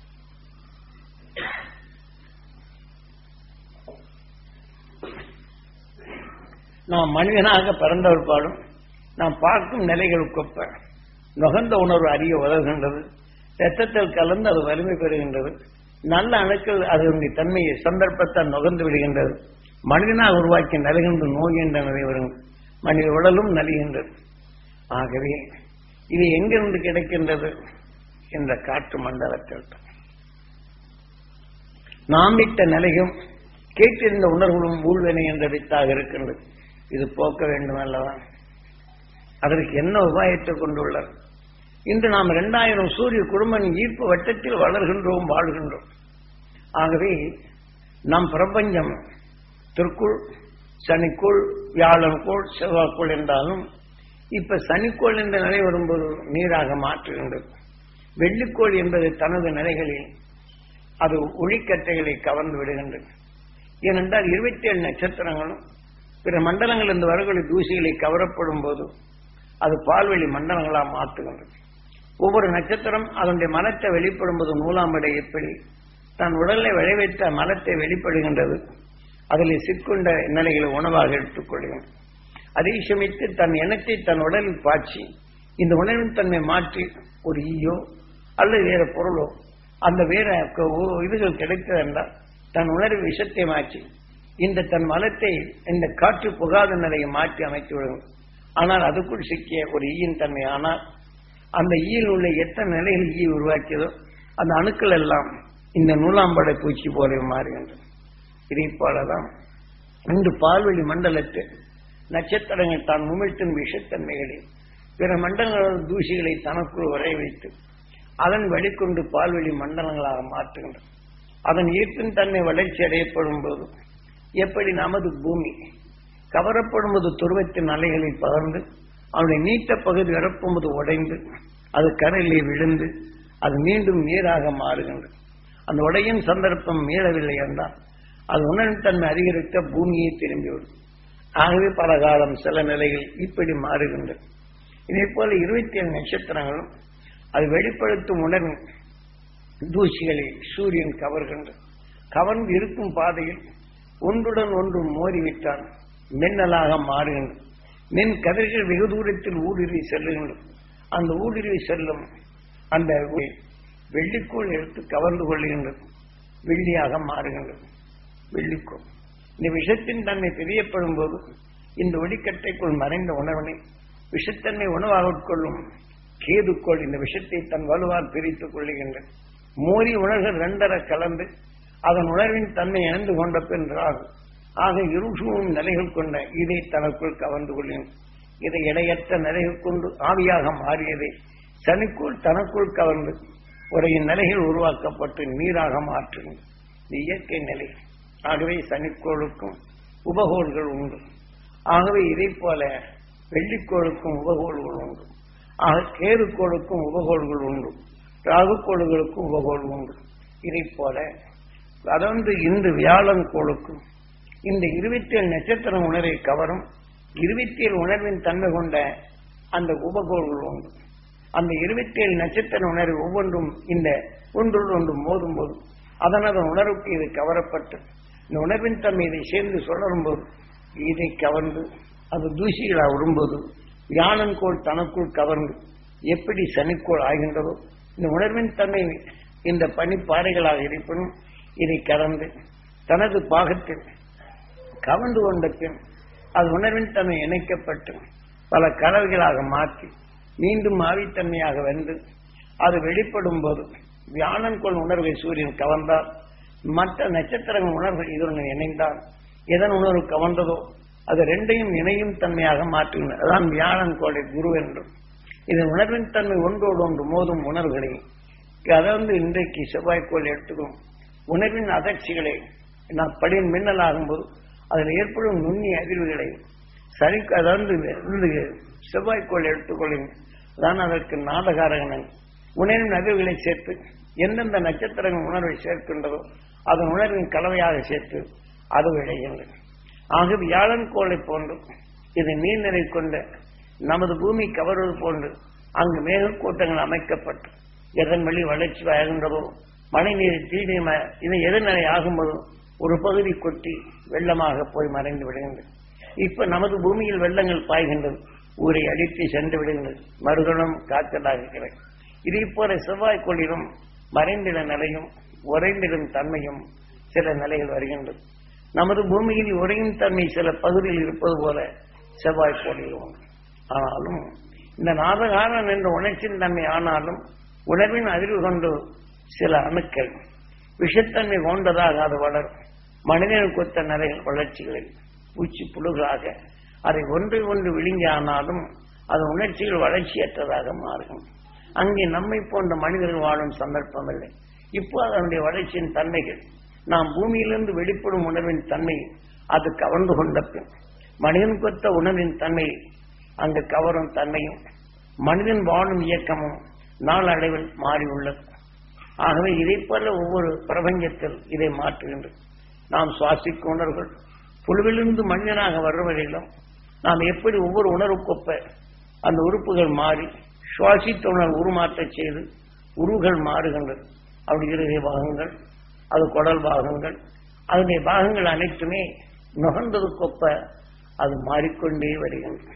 நாம் மனிதனாக பிறந்தவர் பாடும் நாம் பார்க்கும் நிலைகளுக்கொப்ப நுகர்ந்த உணர்வு அறிய உதவுகின்றது. இரத்தத்தில் கலந்து அது வலிமை பெறுகின்றது. நல்ல அணுக்கள் அதனுடைய தன்மையை சந்தர்ப்பத்தால் நுகர்ந்து விடுகின்றது. மனிதனாக உருவாக்கி நலிகின்ற நோய் என்ற நிலை வரும். மனித உடலும் நலிகின்றது. ஆகவே இது எங்கிருந்து கிடைக்கின்றது என்ற காற்று மண்டலத்தில் நாம் விட்ட நிலையும் கேட்டிருந்த உணர்வுகளும் ஊழ்வினை என்ற வித்தாக இருக்கின்றது. இது போக்க வேண்டும் அல்லவா? அதற்கு என்ன உபாயத்தை கொண்டுள்ளார்? இன்று நாம் 2000 சூரிய குடும்பம் ஈர்ப்பு வட்டத்தில் வளர்கின்றோம், வாழ்கின்றோம். ஆகவே நாம் பிரபஞ்சம் திருக்குள் சனிக்குள் வியாழன்கோள் செவ்வாய்க்குள் என்றாலும் இப்ப சனிக்கோள் என்ற நிலை வரும்போது நீராக மாற்றுகின்றது. வெள்ளிக்கோள் என்பது தனது நிலைகளில் அது ஒளிக்கட்டைகளை கவர்ந்து விடுகின்றது. ஏனென்றால் 27 நட்சத்திரங்களும் பிற மண்டலங்களிலிருந்து வரக்கூடிய தூசிகளை கவரப்படும் போது அது பால்வெளி மண்டலங்களாக மாற்றுகின்றது. ஒவ்வொரு நட்சத்திரம் அதனுடைய மலத்தை வெளிப்படும் போது நூலாம்படை எப்படி தன் உடலை விளைவித்த மலத்தை வெளிப்படுகின்றது, அதில் சிற்கொண்ட நிலைகளை உணவாக எடுத்துக்கொள்கிறது. அதை சமைத்து தன் எண்ணத்தை தன் உடலில் பாய்ச்சி இந்த உணவின் தன்மை மாற்றி ஒரு ஈயோ அல்லது வேற பொருளோ அந்த வேற இதுகள் கிடைத்தது என்றால் தன் உணர்வு விஷத்தை மாற்றி இந்த தன் மலத்தை இந்த காற்று புகாத நிலையை மாற்றி அமைத்து விடும். ஆனால் அதுக்குள் சிக்கிய ஒரு ஈயின் தன்மை, ஆனால் அந்த ஈயில் உள்ள எத்தனை நிலையில் ஈ உருவாக்கியதோ அந்த அணுக்கள் எல்லாம் இந்த நூலாம்படை பூச்சி போல மாறுகின்றன. இதை போலதான் இன்று பால்வெளி மண்டலத்தில் நட்சத்திரங்கள் தான் உமிழ்த்தும் விஷத்தன்மைகளில் பிற மண்டலங்களோட தூசிகளை தனக்குள் வரைய வைத்து அதன் வழிகொண்டு பால்வெளி மண்டலங்களாக மாற்றுகின்றன. அதன் ஈர்ப்பின் தன்மை வளர்ச்சி அடையப்படும் போது எப்படி நமது பூமி கவரப்படும் போது துருவத்தின் அலைகளில் பகர்ந்து அவனுடைய நீட்ட பகுதி நிரப்பும்போது உடைந்து அது கரையிலே விழுந்து அது மீண்டும் நீராக மாறுகின்றது. அந்த உடையின் சந்தர்ப்பம் மீளவில்லை என்றால் அது உணர்வின் தன்மை அதிகரித்த பூமியை திரும்பிவிடும். ஆகவே பல காலம் சில நிலையில் இப்படி மாறுகின்றது. இதே போல 27 நட்சத்திரங்களும் அது வெளிப்படுத்தும் உணர்வு தூசிகளை சூரியன் கவர்கின்றது. கவர்ந்து இருக்கும் பாதையில் ஒன்றுடன் ஒன்று மோதிவிட்டால் மின்னலாக மாறுகின்றது. மின் கதிர்கள் வெகு தூரத்தில் ஊடுருவி செல்லுகின்றது. அந்த ஊடுருவி செல்லும் அந்த வெள்ளிக்கோள் எடுத்து கவர்ந்து கொள்ளுகின்றது. வெள்ளியாக மாறுகின்றது. வெள்ளிக்கோள் இந்த விஷத்தின் தன்மை தெரியப்படும் போது இந்த ஒளிக்கட்டைக்குள் மறைந்த உணவனை விஷத்தன்மை உணவாக உட்கொள்ளும் கேதுக்கோள் இந்த விஷத்தை தன் வலுவால் பிரித்துக் கொள்ளுகின்றது. மோரி உணர்கள் இரண்டர கலந்து அதன் உணர்வின் தன்மை இணைந்து கொண்ட பின்றால் ஆக இருசூழும் நிலைகள் கொண்ட இதை தனக்குள் கவர்ந்து கொள்ளுகின்றது. இதை இடையற்ற நிலைகள் கொண்டு ஆவியாக மாறியதை சனிக்குள் தனக்குள் கவர்ந்து உரையின் நிலைகள் உருவாக்கப்பட்டு நீராக மாற்றுகின்றது. இயற்கை நிலை. ஆகவே சனிக்கோளுக்கும் உபகோள்கள் உண்டு. ஆகவே இதை போல வெள்ளிக்கோளுக்கும் உபகோள்கள் உண்டு. ஆக கேதுக்கோளுக்கும் உபகோள்கள் உண்டு. ராகுக்கோளுக்கும் உபகோள் உண்டு. இதை போல அதாவது இந்த வியாழங்கோளுக்கும் இந்த 27 நட்சத்திரம் உணரை கவரும் 27 உணர்வின் தன்மை கொண்ட அந்த உபகோள்கள் உண்டு. அந்த 27 நட்சத்திர உணர்வு ஒவ்வொன்றும் இந்த ஒன்றுள் ஒன்று மோதும் போது அதனது உணர்வுக்கு இது கவரப்பட்டு இந்த உணர்வின் தன்மை இதை சேர்ந்து சுழலும் போது இதை கவர்ந்து அது தூசிகளாக வரும்போது வியாழன்கோள் தனக்குள் கவர்ந்து எப்படி சனிக்கோள் ஆகின்றதோ இந்த உணர்வின் தன்மை இந்த பனிப்பாறைகளாக இருப்பினும் இதை கறந்து தனது பாகத்தில் கவர்ந்து கொண்ட பின் அது உணர்வின் தன்மை இணைக்கப்பட்டு பல கலவைகளாக மாற்றி மீண்டும் ஆவித்தன்மையாக வந்து அது வெளிப்படும் போது வியாழன்கோள் உணர்வை சூரியன் கவர்ந்தால் மற்ற நட்சத்திரங்கள் உணர்வுகள் இதனுடன் இணைந்தால் எதன் உணர்வு கவர்ந்ததோ அது ரெண்டையும் இணையும் தன்மையாக மாற்றுகிறது. அதான் வியாழன்கோளை குரு என்றும் இது உணர்வின் தன்மை ஒன்றோடு ஒன்று மோதும் உணர்வுகளை அதாவது இன்றைக்கு செவ்வாய்க்கோள் எடுத்துக்கும் உணர்வின் அதிர்ச்சிகளை நாம் படியின் மின்னலாகும் போது அதில் ஏற்படும் நுண்ணிய அதிர்வுகளை சரி அதாவது செவ்வாய்க்கோள் எடுத்துக்கொள்ளுங்க. தான் அதற்கு நாடகாரகன் உணர்வின் அதிர்வுகளை சேர்த்து எந்தெந்த நட்சத்திரங்கள் உணர்வை சேர்க்கின்றதோ அதன் உணர்வின் கலவையாக சேர்த்து அது விளைகின்றது. ஆக வியாழன்கோளை போன்று இது நீர்நிலை கொண்ட நமது பூமி கவர்வது போன்று அங்கு மேகக்கூட்டங்கள் அமைக்கப்பட்டு எதன் வழி வளர்ச்சி ஆகின்றதோ மழை நீர் தீநீர் இது எதிர்நிலை ஆகும்போது ஒரு பகுதி கொட்டி வெள்ளமாக போய் மறைந்து விடுகின்றது. இப்ப நமது பூமியில் வெள்ளங்கள் பாய்கின்றது. ஊரை அடித்து சென்று விடுகின்றது. மறுகணம் காத்தலாகிறது. இதே போல செவ்வாய்க்கோளிலும் மறைந்திட நிலையும் உறைந்திடும் தன்மையும் சில நிலைகள் வருகின்றது. நமது பூமியில் உறையும் தன்மை சில பகுதியில் இருப்பது போல செவ்வாய்க்கோளிலும் ஆனாலும் இந்த நாதகாரன் என்ற உணர்ச்சியின் தன்மை ஆனாலும் உணர்வின் அதிர்வு கொண்டு சில அணுக்கள் விஷத்தன்மை கொண்டதாக அது வளரும். மனிதனுக்கு ஒத்த நிலைகள் வளர்ச்சிகளில் பூச்சி புழுகளாக அதை ஒன்றை ஒன்று விழுங்கி ஆனாலும் அது உணர்ச்சிகள் வளர்ச்சியற்றதாக மாறும். அங்கே நம்மை போன்ற மனிதர்கள் வாழும் சந்தர்ப்பம் இல்லை. இப்போ அதனுடைய வளர்ச்சியின் தன்மைகள் நாம் பூமியிலிருந்து வெளிப்படும் உணர்வின் தன்மை அது கவர்ந்து கொண்ட பின் மனிதன் கொத்த உணர்வின் தன்மை அங்கு கவரும் தன்மையும் மனிதன் வாழும் இயக்கமும் நாளடைவில் மாறியுள்ளது. ஆகவே இதை போல ஒவ்வொரு பிரபஞ்சத்தில் இதை மாற்றுகின்றது. நாம் சுவாசிக்கும் உணர்வுகள் புழுவிலிருந்து மனிதனாக வருவதிலும் நாம் எப்படி ஒவ்வொரு உணர்வுக்கொப்ப அந்த உறுப்புகள் மாறி சுவாசித்த உணர்வு உருமாற்ற செய்து உருவுகள் மாறுகின்றது. அப்படி இருதய பாகங்கள் அது குடல் பாகங்கள் அதனுடைய பாகங்கள் அனைத்துமே நுகர்ந்ததுக்கொப்ப அது மாறிக்கொண்டே வருகின்றது.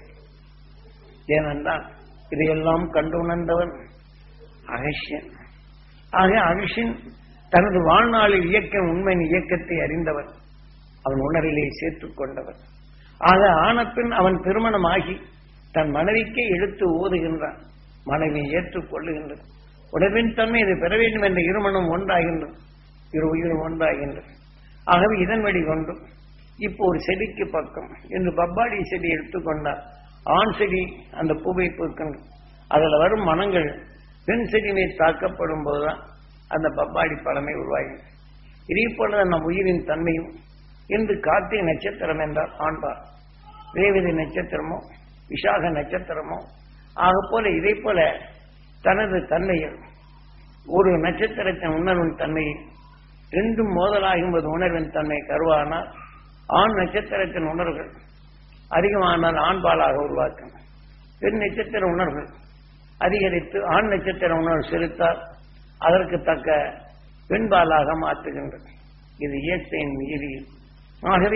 ஏனென்றால் இதையெல்லாம் கண்டு உணர்ந்தவன் அகசியன். ஆக அகசியன் தனது வாழ்நாளில் இயக்கம் உண்மையின் இயக்கத்தை அறிந்தவன். அவன் உணர்விலே சேர்த்துக் கொண்டவன். ஆக ஆனப்பின் அவன் திருமணமாகி தன் மனைவிக்கே எடுத்து ஓதுகின்றான். மனைவியை ஏற்றுக் கொள்ளுகின்றது. உணர்வின் தன்மை இதை பெற வேண்டும் என்ற இருமணம் ஒன்றாகின்றது. இரு உயிரும் ஒன்றாகின்றது. ஆகவே இதன் வழி கொண்டு இப்போ ஒரு செடிக்கு பக்கம் என்று பப்பாடி செடி எடுத்துக்கொண்டார். ஆண் செடி அந்த பூவை பூக்கின்றது. அதில் வரும் மனங்கள் பெண் செடியினை தாக்கப்படும் போதுதான் அந்த பப்பாடி பழமை உருவாகி. இதே போல நம் உயிரின் தன்மையும் இன்று கார்த்திகை நட்சத்திரம் என்றால் ஆண்பார், ரேவதி நட்சத்திரமோ விசாக நட்சத்திரமோ ஆக போல இதை போல தனது தன்மையில் ஒரு நட்சத்திரத்தின் உணர்வின் தன்மையை ரெண்டும் மோதலாகும்போது உணர்வின் தன்மை கருவானால் ஆண் நட்சத்திரத்தின் உணர்வுகள் அதிகமானால் ஆண்பாலாக உருவாக்கும். பெண் நட்சத்திர உணர்வுகள் அதிகரித்து ஆண் நட்சத்திர உணர்வு செலுத்தால் அதற்கு தக்க பெண்பாலாக மாற்றுகின்றது. இது இயற்கையின் விதியில். ஆகவே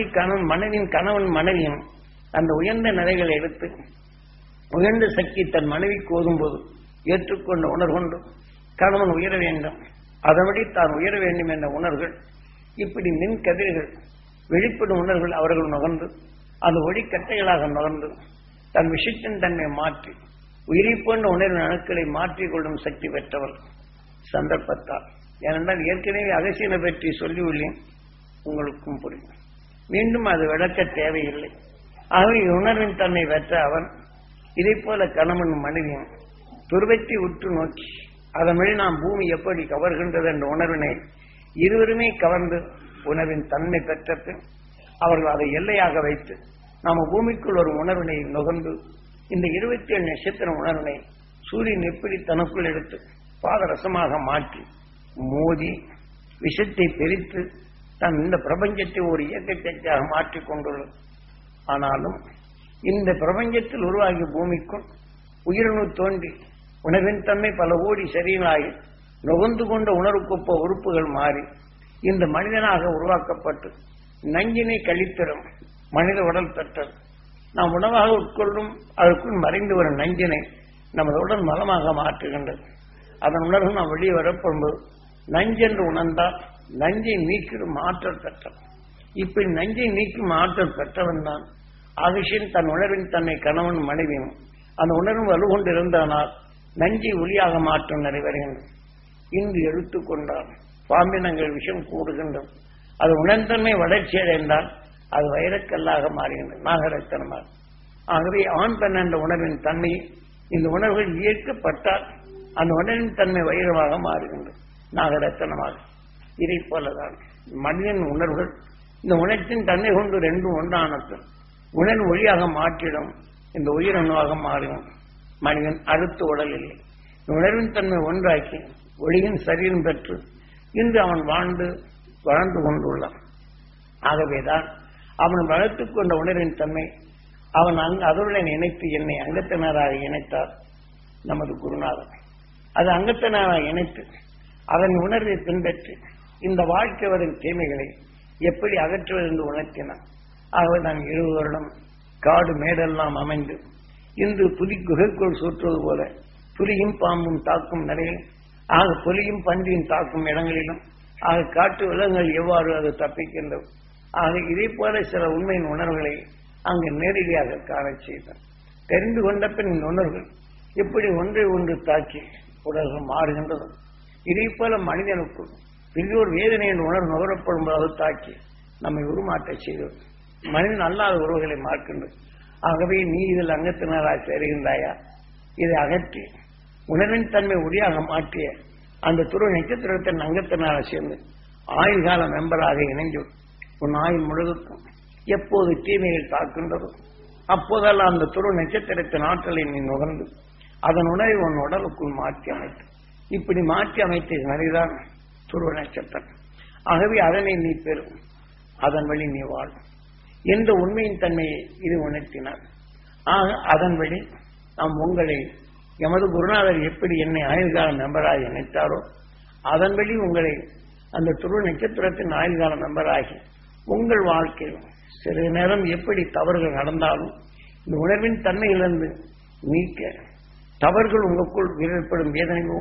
கணவன் மனைவியும் அந்த உயர்ந்த நிலைகளை எடுத்து உயர்ந்த சக்தி தன் மனைவிக்கு ஓதும்போது ஏற்றுக்கொண்ட உணர்கொண்டு கணவன் உயர வேண்டும், அதன்படி தான் உயர வேண்டும் என்ற உணர்வுகள், இப்படி மின் கதிர்கள் வெளிப்படும் உணர்வுகள் அவர்கள் நுகர்ந்து அந்த ஒளிக்கட்டைகளாக நுகர்ந்து தன் விஷயத்தின் தன்மை மாற்றி உயிரை போன்ற உணர்வின் அணுக்களை மாற்றிக்கொள்ளும் சக்தி பெற்றவர் சந்தர்ப்பத்தால். ஏனென்றால் ஏற்கனவே அகசியனை பற்றி சொல்லியுள்ளேன், உங்களுக்கும் புரியும், மீண்டும் அது விளக்க தேவையில்லை. ஆகவே உணர்வின் தன்மை பெற்ற அவன் இதை போல கணவன் மனைவியும் துருவத்தை உற்று நோக்கி அதன் வழி நாம் பூமி எப்படி கவர்கின்றது என்ற உணர்வினை இருவருமே கவர்ந்து உணர்வின் தன்மை பெற்ற பின் அவர்கள் அதை எல்லையாக வைத்து நாம பூமிக்குள் ஒரு உணர்வினை நுகர்ந்து இந்த 27 நட்சத்திர உணர்வினை சூரியன் எப்படி தனக்குள் எடுத்து பாதரசமாக மாற்றி மோதி விஷத்தை பிரித்து தன் இந்த பிரபஞ்சத்தை ஒரு இயக்கத்தையாக மாற்றிக் கொண்டுள்ளது. ஆனாலும் இந்த பிரபஞ்சத்தில் உருவாகிய பூமிக்கும் உயிரணு தோன்றி உணர்வின் தன்மை பல கோடி சரீரமாகி நுகர்ந்து கொண்ட உணர்வுக்கொப்ப உறுப்புகள் மாறி இந்த மனிதனாக உருவாக்கப்பட்டு நஞ்சினை கழித்திடும் மனித உடல் பெற்றது. நாம் உணவாக உட்கொள்ளும் அதற்குள் மறைந்து வரும் நஞ்சினை நமது உடல் மலமாக மாற்றுகின்றது. அதன் உணர்வு நாம் வெளியே வரப்படும்போது நஞ்சென்று உணர்ந்தால் நஞ்சை நீக்கிடும் ஆற்றல் பெற்றவன். இப்படி நஞ்சை நீக்கும் ஆற்றல் பெற்றவன் தான் ஆகிஷன் தன் உணர்வின் தன்னை கணவன் மனைவியும் அந்த உணர்வு வலுகொண்டு இருந்தானால் நஞ்சை ஒளியாக மாற்றம் நிறைவேறுகின்றது. இன்று எடுத்துக்கொண்டால் பாம்பினங்கள் விஷம் கூடுகின்றது. அது உணர்ந்தன்மை வளர்ச்சி அடைந்தால் அது வைரக்கல்லாக மாறுகின்றது, நாகரத்தனமாக. ஆகவே ஆண் பெண் என்ற உணர்வின் தன்மையை இந்த உணர்வுகள் ஈர்க்கப்பட்டால் அந்த உணர்வின் தன்மை வைரமாக மாறுகின்றது, நாகரத்தனமாக. இதை போலதான் மனிதன் உணர்வுகள் இந்த உணர்ச்சின் தன்மை கொண்டு ரெண்டும் ஒன்றானதும் உணர்வு ஒளியாக மாற்றிடும் இந்த உயிரணுவாக மாறும். மனிதன் அடுத்த உடல் இல்லை, உணர்வின் தன்மை ஒன்றாக்கி ஒளியின் சரீரம் பெற்று இன்று அவன் வாழ்ந்து கொண்டுள்ளான். ஆகவேதான் அவன் வளர்த்துக் கொண்ட உணர்வின் தன்மை அவன் அதனுடன் இணைத்து என்னை அங்கத்தினராக இணைத்தார் நமது குருநாதன். அது அங்கத்தினராக இணைத்து அதன் உணர்வை பின்பற்றி இந்த வாழ்க்கைவரின் தீமைகளை எப்படி அகற்றுவது என்று உணர்த்தினான். ஆகவே நான் 20 வருடம் காடு மேடெல்லாம் அமைந்து இன்று புலி குகைக்குள் சுற்றுவது போல புலியும் பாம்பும் தாக்கும் நிலையில், ஆக புலியும் பன்றியும் தாக்கும் இடங்களிலும், ஆக காட்டு விலங்குகள் எவ்வாறு அது தப்பிக்கின்றது, ஆக இதே போல சில உண்மையின் உணர்வுகளை அங்கு நேரடியாக காண செய்தார். தெரிந்து கொண்ட பின் இந்த உணர்வுகள் எப்படி ஒன்றை ஒன்று தாக்கி உடல்கள் மாறுகின்றதும் இதே போல மனிதனுக்குள் பெரியோர் வேதனையின் உணர்வு நுகரப்படும் போது தாக்கி நம்மை உருமாற்ற செய்தது. மனிதன் அல்லாத உறவுகளை மாற்கின்றது. ஆகவே நீ இதில் அங்கத்தினராக சேருகின்றாயா? இதை அகற்றி உணர்வின் தன்மை ஒளியாக மாற்றிய அந்த துருவ நட்சத்திரத்தின் அங்கத்தினராக சேர்ந்து ஆயுள் கால மெம்பராக இணைந்து உன் ஆயுள் முழுவதும் எப்போது தீமைகள் தாக்கின்றதோ அப்போதெல்லாம் அந்த துருவ நட்சத்திரத்தின் ஆற்றலை நீ நுகர்ந்து அதன் உணர்வை உன் உடலுக்குள் மாற்றி அமைத்து இப்படி மாற்றி அமைத்த நிலைதான் துருவ நட்சத்திரம். ஆகவே அதனை நீ பெறும், அதன் வழி நீ வாழும் என்ற உண்மையின் தன்மையை இது உணர்த்தினார். ஆக அதன் வழி நாம் உங்களை எமது குருநாதர் எப்படி என்னை ஆயுள்கால மெம்பராக இணைத்தாரோ அதன் வழி உங்களை அந்த துருவ நட்சத்திரத்தின் ஆயுள்கால மெம்பராகி உங்கள் வாழ்க்கையில் சிறிது நேரம் எப்படி தவறுகள் நடந்தாலும் இந்த உணர்வின் தன்மையிலிருந்து நீக்க தவறுகள் உங்களுக்குள் விரல்படும் வேதனையோ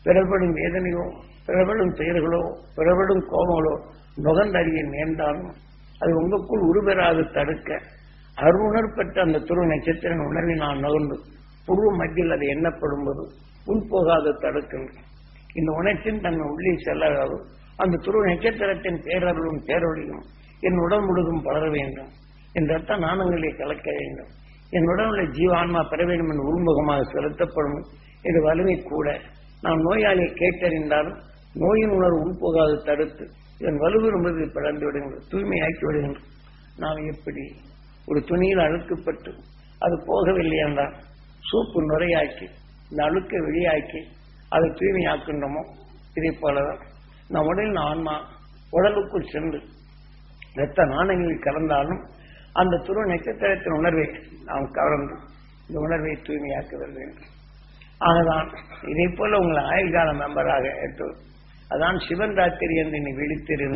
பிறப்படும் பெயர்களோ பிறப்படும் கோபங்களோ நுகர்ந்தறிய நேர்ந்தாலும் அது உங்களுக்குள் உருபெறாது தடுக்க அருணர்பெற்ற அந்த துருவ நட்சத்திரன் உணர்வை நான் நுகர்ந்து புருவ மத்தியில் அது எண்ணப்படும் போது உள்போகாது தடுக்கின்றன. இந்த உணர்ச்சின் தன்னை உள்ளே செல்லாது அந்த துருவ நட்சத்திரத்தின் பேரருளும் பேரொழியும் என் உடல் முழுதும் பலர வேண்டும், என் ரத்த நாணங்களை கலக்க வேண்டும், என் உடலுள்ள ஜீவான்மா பெற வேண்டும் என்ற உள்முகமாக செலுத்தப்படும் இது வலிமை கூட. நாம் நோயாளியை கேட்டறிந்தாலும் நோயின் உணர்வு உள்போகாது தடுத்து இதன் வலுவிரும்பது பிறந்து விடுகின்றது, தூய்மையாக்கி விடுகின்றது. நாம் எப்படி ஒரு துணியில் அழுக்கப்பட்டு அது போகவில்லை என்றால் சூப்பு நுரையாக்கி இந்த அழுக்கை வெளியாக்கி அதை தூய்மையாக்கின்றோமோ இதே போலதான் நம் உடலின் ஆன்மா உடலுக்குள் சென்று இரத்த நாணங்களில் கலந்தாலும் அந்த துருவ நட்சத்திரத்தின் உணர்வை நாம் கவர்ந்து இந்த உணர்வை தூய்மையாக்குதல் வேண்டும். ஆகதான் இதே போல உங்களை ஆயுள் கால மெம்பராக ஏற்று அதான் சிவன் ராத்திரி என்று நீ விழித்திருந்து